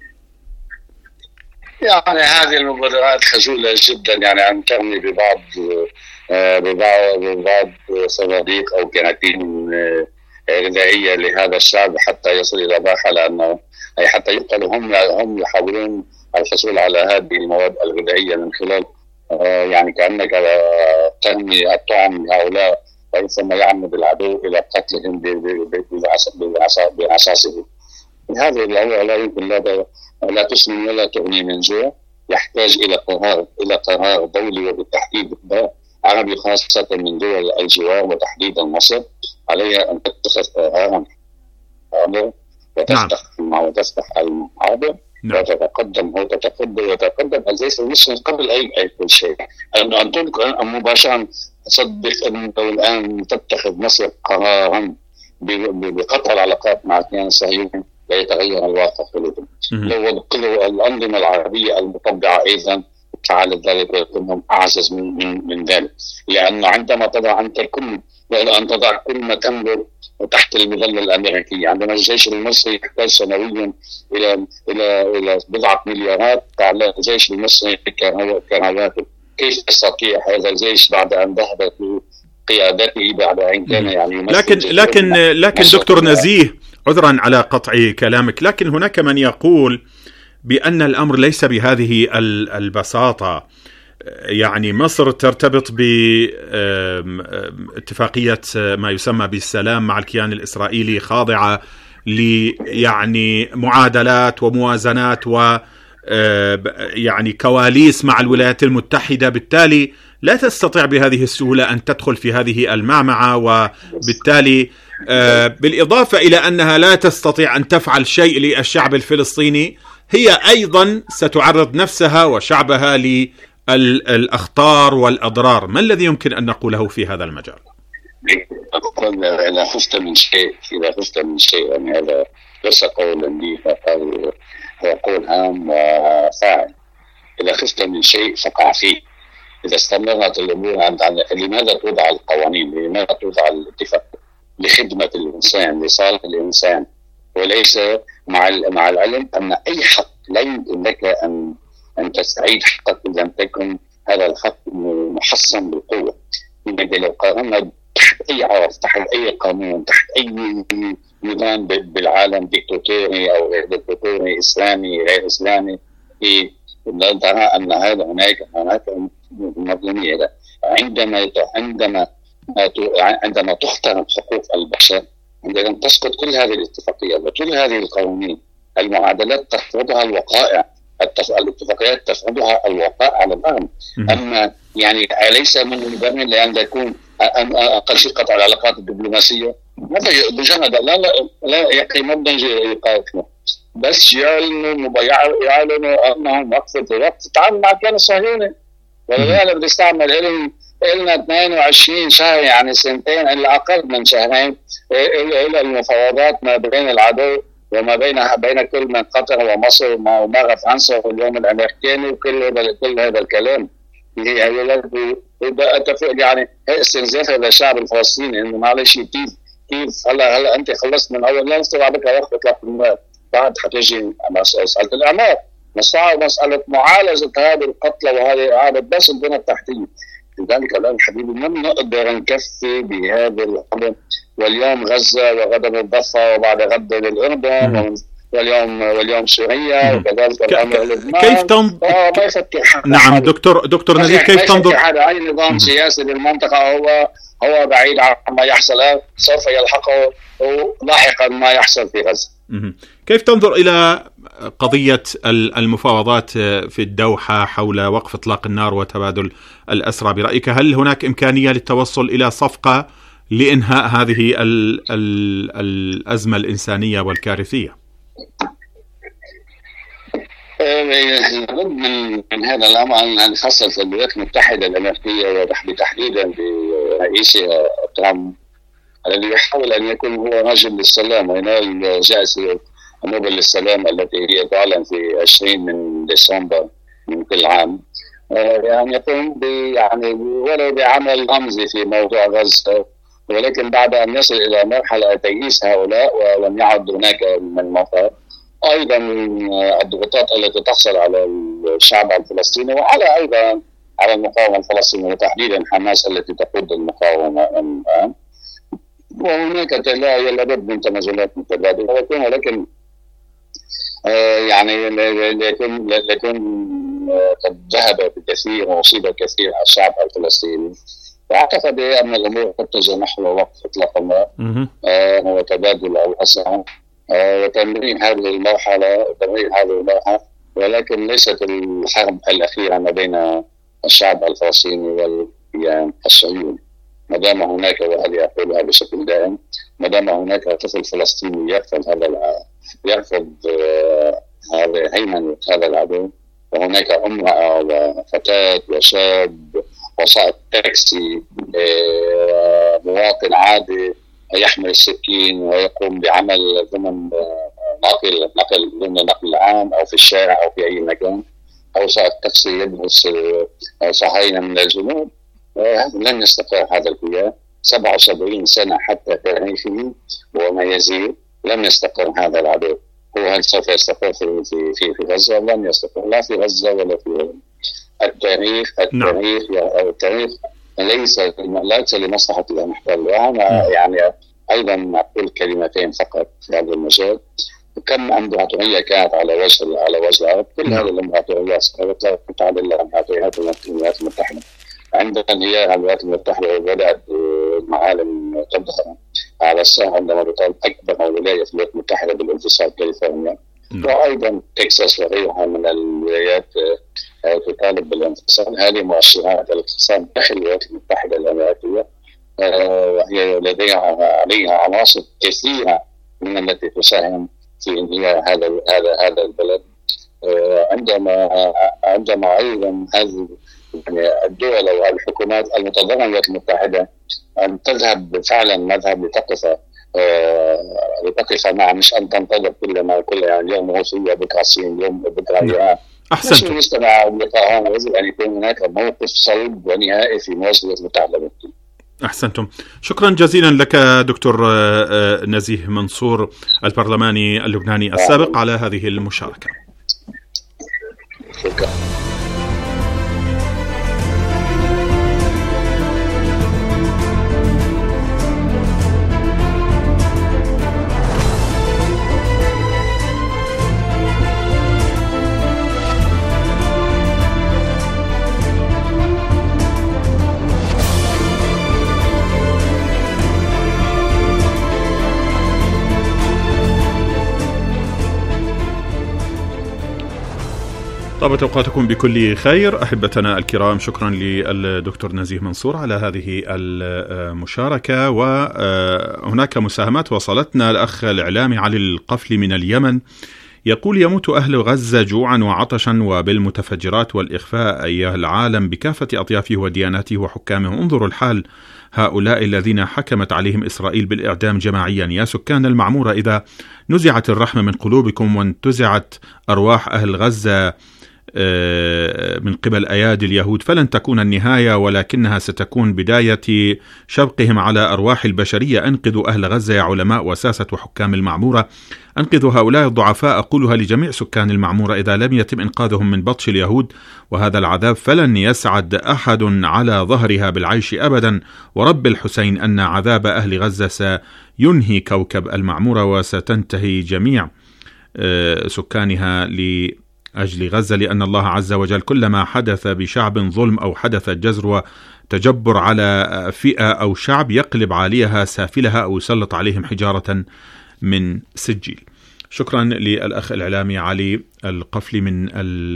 Speaker 15: يعني هذه المبادرات خجولة جدا، يعني عم ترمي ببعض صناديق أو كراتين غذائية لهذا الشعب حتى يصل إلى مرحلة أنه أي حتى يقتلوا. هم يحاولون الحصول على هذه المواد الغذائية من خلال يعني كأنك ترمي الطعم لهؤلاء، ثم يعمد العدو إلى قتلهم برصاصه. هذه الأمور لا يمكن لا تسمن ولا تغني من جوع. يحتاج إلى قرار دولي وبالتحديد عربي خاصة من دول الجوار وتحديدا مصر. عليها أن تتخذ قرارا وتفتح المعابر وتتقدم الجيش المصري قبل أي كل شيء. أن تنكر مباشرة تصدق أنه الآن تتخذ مصر قرارا بقطع العلاقات مع الكيان الصهيوني لا يتغير الواقع كله. لو الأنظمة العربية المطبعة أيضا فعلت ذلك ويكونهم أعزز من ذلك، لأن عندما تضع أنت كل ما تمر تحت المظلة الأمريكية. عندما الجيش المصري يحتاج سنويا إلى بضعة مليارات على الجيش المصري كرواتب. كيف يستطيع هذا الجيش بعد أن ذهبت قيادته بعد أن كان يعني
Speaker 8: لكن دكتور نزيه، عذرا على قطع كلامك، لكن هناك من يقول بأن الأمر ليس بهذه البساطة. يعني مصر ترتبط باتفاقية ما يسمى بالسلام مع الكيان الإسرائيلي، خاضعة يعني معادلات وموازنات يعني كواليس مع الولايات المتحدة. بالتالي لا تستطيع بهذه السهولة أن تدخل في هذه المعمعة، وبالتالي بالإضافة إلى أنها لا تستطيع أن تفعل شيء للشعب الفلسطيني، هي أيضا ستعرض نفسها وشعبها للأخطار والأضرار. ما الذي يمكن أن نقوله في هذا المجال؟
Speaker 15: إذا خفت من شيء يعني هذا ليس قولا لي، هو قول هام وفاعل. إذا خفت من شيء فقع فيه. إذا استمرت الأمور لماذا توضع القوانين؟ لماذا توضع الاتفاق؟ لخدمة الإنسان، لصالح الإنسان، وليس مع العلم أن أي حق لا يمكن لك أن تستعيد حقك إذا لم تكن هذا الحق محصن بالقوة. لو قارنا تحت أي عرف، تحت أي قانون، تحت أي نظام بالعالم، ديكتاتوري أو غير ديكتاتوري، إسلامي غير إسلامي، ترى أن هناك مظلومية. عندما تخترق حقوق البشر عندما تسقط كل هذه الاتفاقيات وكل هذه القوانين، المعادلات تفرضها الوقائع، الاتفاقيات تفرضها الوقائع على الأرض. أما يعني أليس من المبرر لأن يكون أقل شيء قطع العلاقات الدبلوماسية؟ هذا مجرد لا يقي مبدأ يقاطعه، بس يعلنوا أنهم وقفة التعامل مع الكيان الصهيوني. ولذلك بدي استعمل إلنا 22 شهر، يعني سنتين إلا أقل من شهرين، إلى المفاوضات ما بين العدو وما بين كل من قطر ومصر وما فرنسا واليوم الأمريكاني وكل هذا الكلام. يعني استنزاف هذا الشعب الفلسطيني إنه معلش كيف هلا أنت خلصت من أول، لا نستوعب بك وقت إطلاق النار، بعد حتجي مسألة الإعمار، مسألة معالجة هذه القتلى وهذا بس البنى التحتية. لذلك الآن حبيبي لم نقدر نكفي بهذا الأمر. واليوم غزة وغدا الضفة وبعد غدا للأردن واليوم سوريا وكذلك الأمر لبنان.
Speaker 8: كيف تنظر؟
Speaker 15: ما يفكر.
Speaker 8: نعم دكتور نزيه، كيف تنظر؟
Speaker 15: أي نظام سياسي للمنطقة هو بعيد عما يحصل، سوف يلحقه لاحقا ما يحصل في غزة.
Speaker 8: كيف تنظر إلى قضية المفاوضات في الدوحة حول وقف إطلاق النار وتبادل الأسرى؟ برأيك هل هناك إمكانية للتوصل إلى صفقة لإنهاء هذه الأزمة الإنسانية والكارثية؟
Speaker 15: لابد من هذا الأمر أن خاصة في الولايات المتحدة الأمريكية وتحديدا برئيسها ترامب الذي يحاول أن يكون هو رجل للسلام وينال جائزة نوبل للسلام التي هي تعلن في 20 من ديسمبر من كل عام. يعني يقوم ولو بعمل رمزي في موضوع غزة، ولكن بعد أن يصل إلى مرحلة تيئيس هؤلاء ولم يعد هناك من مفر. أيضا الضغوطات التي تحصل على الشعب الفلسطيني وعلى أيضا على المقاومة الفلسطينية وتحديدا حماس التي تقود المقاومة الآن. وهناك لابد من تنازلات متبادلة، ولكن يعني لكن قد ذهب بكثير وأصيب كثير الشعب الفلسطيني. وأعتقد أن الأمور تتجه نحو وقف إطلاق النار وتبادل الأسرى وتمرير هذه المرحلة، ولكن ليست الحرب الأخيرة ما بين الشعب الفلسطيني والكيان الصهيوني. ما دام هناك، وهذه أقولها بشكل دائم، ما دام هناك طفل فلسطيني يرفض هذا هيمنة هذا العدو، وهناك امرأة وفتاة وشاب وسائق تاكسي مواطن عادي يحمل السكين ويقوم بعمل ضمن نقل عام أو في الشارع أو في أي مكان، أو سائق تاكسي يدرس صهاينة من الجنوب، لن يستقر هذا الكيان. 77 سنة حتى تاريخه وما يزيد لم يستقر هذا العدو. هل سوف يستقر في غزة؟ لن يستقر لا في غزة ولا في التاريخ. التاريخ ليس لمصلحة المحتل. وأنا يعني أيضا أقول كلمتين فقط في هذا المجال. كم امبراطورية كانت على وجه الأرض، كل هذه الامبراطوريات لا تعادل إلا امبراطوريات الولايات المتحدة. عند انهيار الولايات المتحدة بدأت معالم تظهر على الساحة عندما تطالب أكبر ولاية في الولايات المتحدة بالانفصال كاليفورنيا، وأيضا تكساس وغيرها من الولايات تطالب بالانفصال. هذه مؤشرات الاقتصاد داخل الولايات المتحدة الأمريكية، وهي عليها عناصر كثيرة من التي تساهم في انهيار هذا البلد. عندما أيضا هذه الدول أو الحكومات المتضررة الولايات المتحدة أن تذهب فعلا مذهب لتقف مع، مش أن تنتظر كل يعني اليوم روسيا بكرة الصين اليوم بكرة إيران.
Speaker 8: أحسنتم.
Speaker 15: يجب أن يكون هناك موقف صلب ونهائي في مواجهة الولايات المتحدة.
Speaker 8: أحسنتم. شكرا جزيلا لك دكتور نزيه منصور البرلماني اللبناني السابق على هذه المشاركة.
Speaker 15: شكرا.
Speaker 8: طابت أوقاتكم بكل خير أحبتنا الكرام. شكرا للدكتور نزيه منصور على هذه المشاركة. وهناك مساهمات وصلتنا. الأخ الإعلامي علي القفلي من اليمن يقول: يموت أهل غزة جوعا وعطشا وبالمتفجرات والإخفاء أيها العالم بكافة أطيافه ودياناته وحكامه. انظروا الحال هؤلاء الذين حكمت عليهم إسرائيل بالإعدام جماعيا. يا سكان المعمورة، إذا نزعت الرحمة من قلوبكم وانتزعت أرواح أهل غزة من قبل أيادي اليهود فلن تكون النهاية، ولكنها ستكون بداية شبقهم على أرواح البشرية. أنقذوا أهل غزة يا علماء وساسة وحكام المعمورة، أنقذوا هؤلاء الضعفاء. أقولها لجميع سكان المعمورة: إذا لم يتم إنقاذهم من بطش اليهود وهذا العذاب فلن يسعد أحد على ظهرها بالعيش أبدا. ورب الحسين أن عذاب أهل غزة سينهي كوكب المعمورة وستنتهي جميع سكانها لأجل غزة، لأن الله عز وجل كلما حدث بشعب ظلم أو حدث جزر وتجبر على فئة أو شعب يقلب عاليها سافلها أو يسلط عليهم حجارة من سجيل. شكرا للأخ الإعلامي علي القفلي من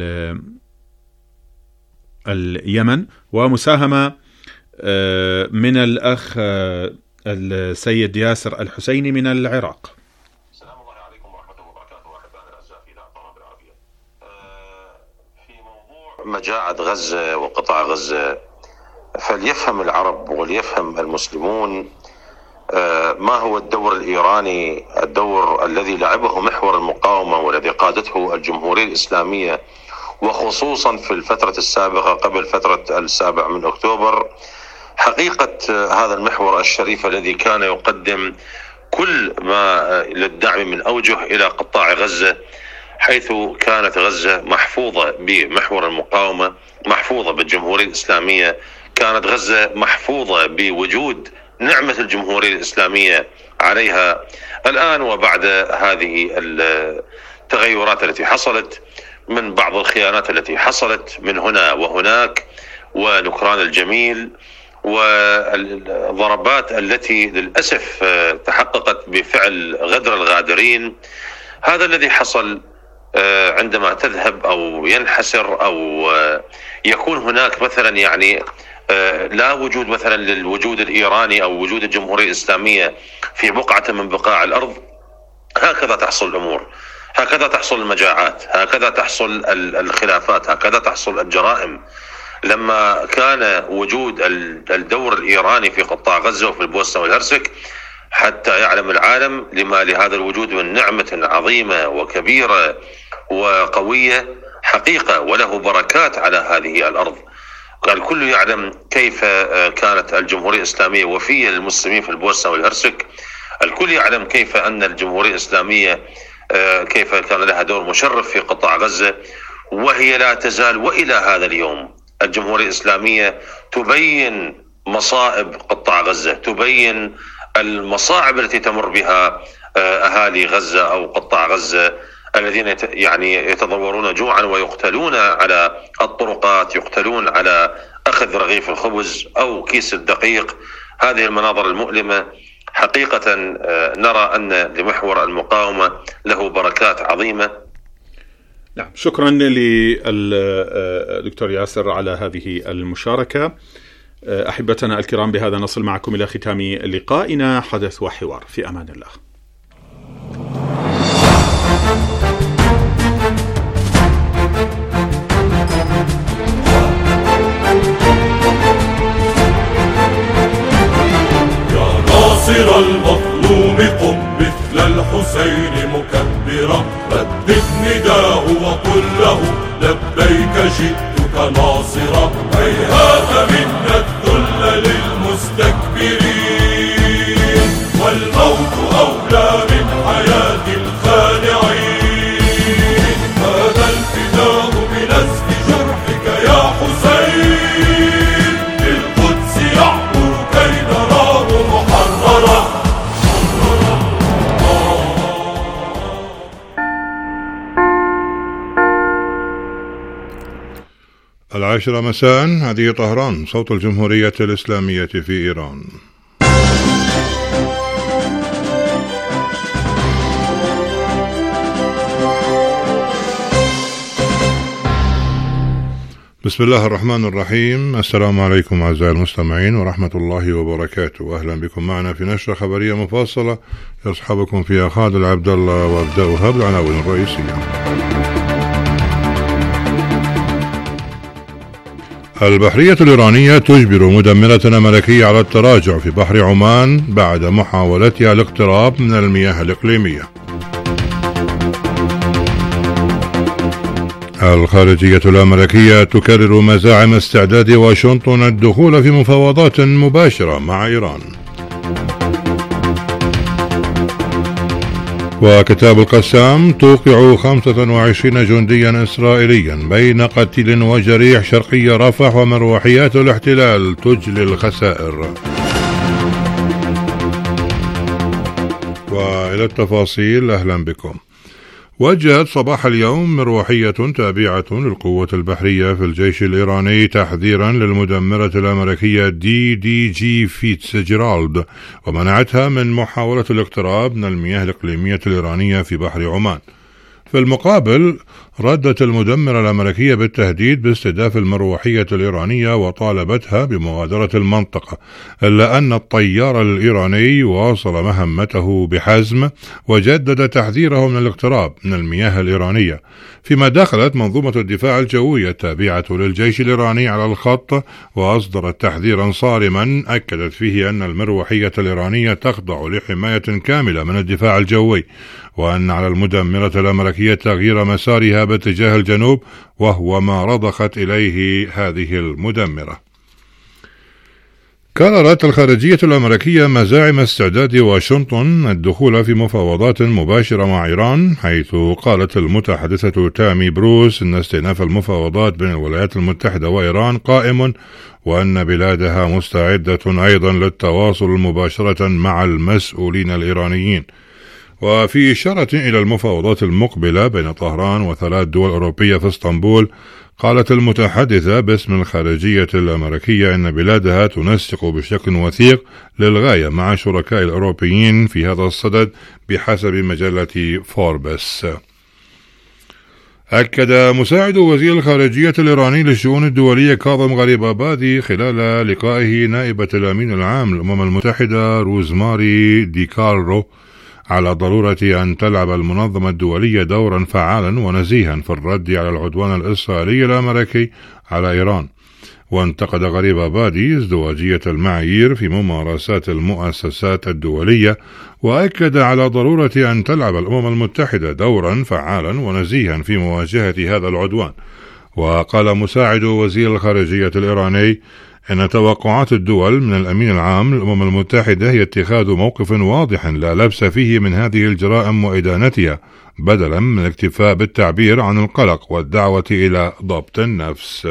Speaker 8: اليمن. ومساهمة من الأخ السيد ياسر الحسيني من العراق.
Speaker 16: السلام الله عليكم ورحمة الله وبركاته. أحبائنا الأعزاء في إذاعة الطرب العربية. في موضوع مجاعة غزة وقطاع غزة، فليفهم العرب وليفهم المسلمون ما هو الدور الإيراني، الدور الذي لعبه محور المقاومة والذي قادته الجمهورية الإسلامية، وخصوصا في الفترة السابقة قبل فترة 7 أكتوبر. حقيقة هذا المحور الشريف الذي كان يقدم كل ما للدعم من أوجه إلى قطاع غزة، حيث كانت غزة محفوظة بمحور المقاومة، محفوظة بالجمهورية الإسلامية، كانت غزة محفوظة بوجود نعمة الجمهورية الإسلامية عليها. الآن وبعد هذه التغيرات التي حصلت من بعض الخيانات التي حصلت من هنا وهناك ونكران الجميل والضربات التي للأسف تحققت بفعل غدر الغادرين، هذا الذي حصل عندما تذهب أو ينحسر أو يكون هناك مثلا يعني لا وجود مثلا للوجود الإيراني أو وجود الجمهورية الإسلامية في بقعة من بقاع الأرض. هكذا تحصل الأمور، هكذا تحصل المجاعات، هكذا تحصل الخلافات، هكذا تحصل الجرائم. لما كان وجود الدور الإيراني في قطاع غزة وفي البوسنة والهرسك، حتى يعلم العالم لما لهذا الوجود من نعمة عظيمة وكبيرة وقوية حقيقة، وله بركات على هذه الأرض. الكل يعلم كيف كانت الجمهورية الإسلامية وفية للمسلمين في البوسنة والهرسك. الكل يعلم كيف أن الجمهورية الإسلامية كيف كان لها دور مشرف في قطاع غزة، وهي لا تزال وإلى هذا اليوم الجمهورية الإسلامية تبين مصائب قطاع غزة، تبين المصاعب التي تمر بها أهالي غزة أو قطاع غزة الذين يعني يتضورون جوعا ويقتلون على الطرقات، يقتلون على أخذ رغيف الخبز أو كيس الدقيق. هذه المناظر المؤلمة حقيقة نرى أن لمحور المقاومة له بركات عظيمة.
Speaker 8: نعم، شكرا للدكتور ياسر على هذه المشاركة. أحبتنا الكرام، بهذا نصل معكم إلى ختام لقائنا حدث وحوار. في أمان الله.
Speaker 5: ناصر المظلوم قم مثل الحسين مكبرا، ردد نداه وقل له لبيك جئتك ناصرا. هيهات منا الذل للمستكبرين، والموت أولى من حياة الخانعين. هذا الفداء بنزف جرحك يا حسين، للقدس يعبر كي نراه محررا.
Speaker 1: العاشرة مساء، هذه طهران، صوت الجمهورية الإسلامية في إيران. بسم الله الرحمن الرحيم. السلام عليكم أعزائي المستمعين ورحمة الله وبركاته. أهلا بكم معنا في نشرة خبرية مفصلة يصحبكم فيها خالد العبد الله، وأبدأها بالعناوين الرئيسية. البحرية الإيرانية تجبر مدمرة أمريكية على التراجع في بحر عمان بعد محاولتها الاقتراب من المياه الإقليمية. الخارجية الأمريكية تكرر مزاعم استعداد واشنطن الدخول في مفاوضات مباشرة مع إيران. وكتاب القسام توقع 25 جنديا إسرائيليا بين قتيل وجريح شرقي رفح، ومروحيات الاحتلال تجلي الخسائر. وإلى التفاصيل، أهلا بكم. وجهت صباح اليوم مروحية تابعة للقوة البحرية في الجيش الإيراني تحذيرا للمدمرة الأمريكية DDG فيتزجرالد، ومنعتها من محاولة الاقتراب من المياه الإقليمية الإيرانية في بحر عمان. في المقابل ردت المدمرة الأمريكية بالتهديد باستهداف المروحية الإيرانية وطالبتها بمغادرة المنطقة، إلا أن الطيار الإيراني واصل مهمته بحزم وجدد تحذيره من الاقتراب من المياه الإيرانية، فيما دخلت منظومة الدفاع الجوي التابعة للجيش الإيراني على الخط وأصدرت تحذيرا صارما أكدت فيه أن المروحية الإيرانية تخضع لحماية كاملة من الدفاع الجوي، وأن على المدمرة الأمريكية تغيير مسارها باتجاه الجنوب، وهو ما رضخت إليه هذه المدمرة. كررت الخارجية الأمريكية مزاعم استعداد واشنطن الدخول في مفاوضات مباشرة مع إيران، حيث قالت المتحدثة تامي بروس إن استئناف المفاوضات بين الولايات المتحدة وإيران قائم، وأن بلادها مستعدة أيضا للتواصل مباشرة مع المسؤولين الإيرانيين. وفي إشارة إلى المفاوضات المقبلة بين طهران وثلاث دول أوروبية في اسطنبول، قالت المتحدثة باسم الخارجية الأمريكية إن بلادها تنسق بشكل وثيق للغاية مع شركاء الأوروبيين في هذا الصدد بحسب مجلة فوربس. أكد مساعد وزير الخارجية الإيراني للشؤون الدولية كاظم غريبابادي خلال لقائه نائبة الأمين العام للأمم المتحدة روزماري ديكارو على ضرورة أن تلعب المنظمة الدولية دورا فعالا ونزيها في الرد على العدوان الإسرائيلي الأمريكي على إيران. وانتقد غريبابادي ازدواجية المعايير في ممارسات المؤسسات الدولية، وأكد على ضرورة أن تلعب الأمم المتحدة دورا فعالا ونزيها في مواجهة هذا العدوان. وقال مساعد وزير الخارجية الإيراني إن توقعات الدول من الأمين العام للأمم المتحدة هي اتخاذ موقف واضح لا لبس فيه من هذه الجرائم وإدانتها، بدلا من الاكتفاء بالتعبير عن القلق والدعوة إلى ضبط النفس.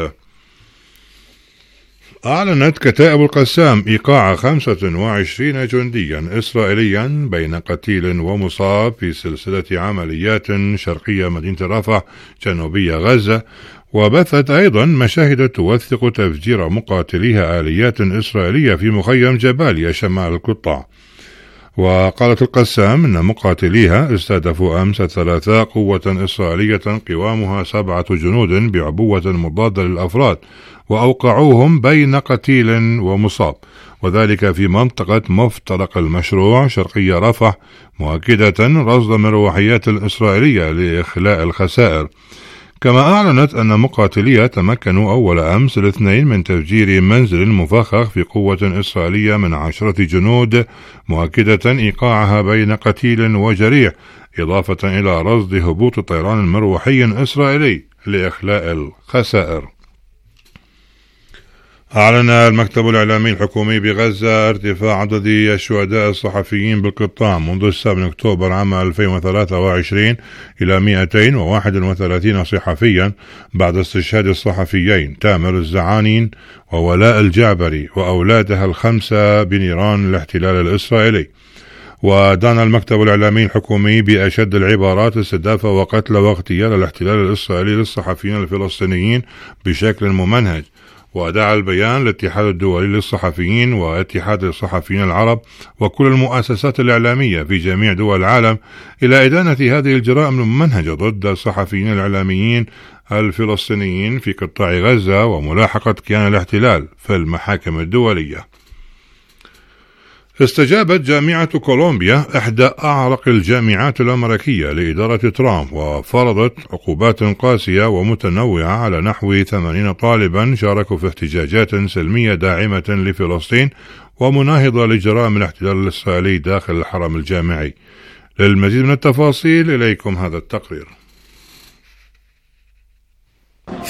Speaker 1: أعلنت كتائب القسام إيقاع 25 جنديا إسرائيليا بين قتيل ومصاب في سلسلة عمليات شرقية مدينة رفح جنوبية غزة، وبثت أيضا مشاهد توثق تفجير مقاتليها آليات إسرائيلية في مخيم جباليا شمال القطاع. وقالت القسام إن مقاتليها استهدفوا أمس الثلاثاء قوة إسرائيلية قوامها 7 جنود بعبوة مضادة للأفراد، وأوقعوهم بين قتيل ومصاب، وذلك في منطقة مفترق المشروع شرقي رفح، مؤكدة رصد المروحيات الإسرائيلية لإخلاء الخسائر. كما أعلنت أن مقاتليها تمكنوا أول أمس الاثنين من تفجير منزل مفخخ في قوة إسرائيلية من 10 جنود، مؤكدة إيقاعها بين قتيل وجريح، إضافة إلى رصد هبوط طيران مروحي إسرائيلي لإخلاء الخسائر. أعلن المكتب الإعلامي الحكومي بغزة ارتفاع عدد الشهداء الصحفيين بالقطاع منذ 7 أكتوبر عام 2023 إلى 231 صحفيا بعد استشهاد الصحفيين تامر الزعانين وولاء الجعبري وأولادها ال5 بنيران الاحتلال الإسرائيلي. ودان المكتب الإعلامي الحكومي بأشد العبارات استهداف وقتل واغتيال الاحتلال الإسرائيلي للصحفيين الفلسطينيين بشكل ممنهج، ودعا البيان الاتحاد الدولي للصحفيين واتحاد الصحفيين العرب وكل المؤسسات الإعلامية في جميع دول العالم إلى إدانة هذه الجرائم الممنهجة ضد الصحفيين الإعلاميين الفلسطينيين في قطاع غزة وملاحقة كيان الاحتلال في المحاكم الدولية. استجابت جامعة كولومبيا إحدى أعرق الجامعات الأمريكية لإدارة ترامب، وفرضت عقوبات قاسية ومتنوعة على نحو 80 طالبا شاركوا في احتجاجات سلمية داعمة لفلسطين ومناهضة لجرائم الاحتلال الإسرائيلي داخل الحرم الجامعي. للمزيد من التفاصيل إليكم هذا التقرير.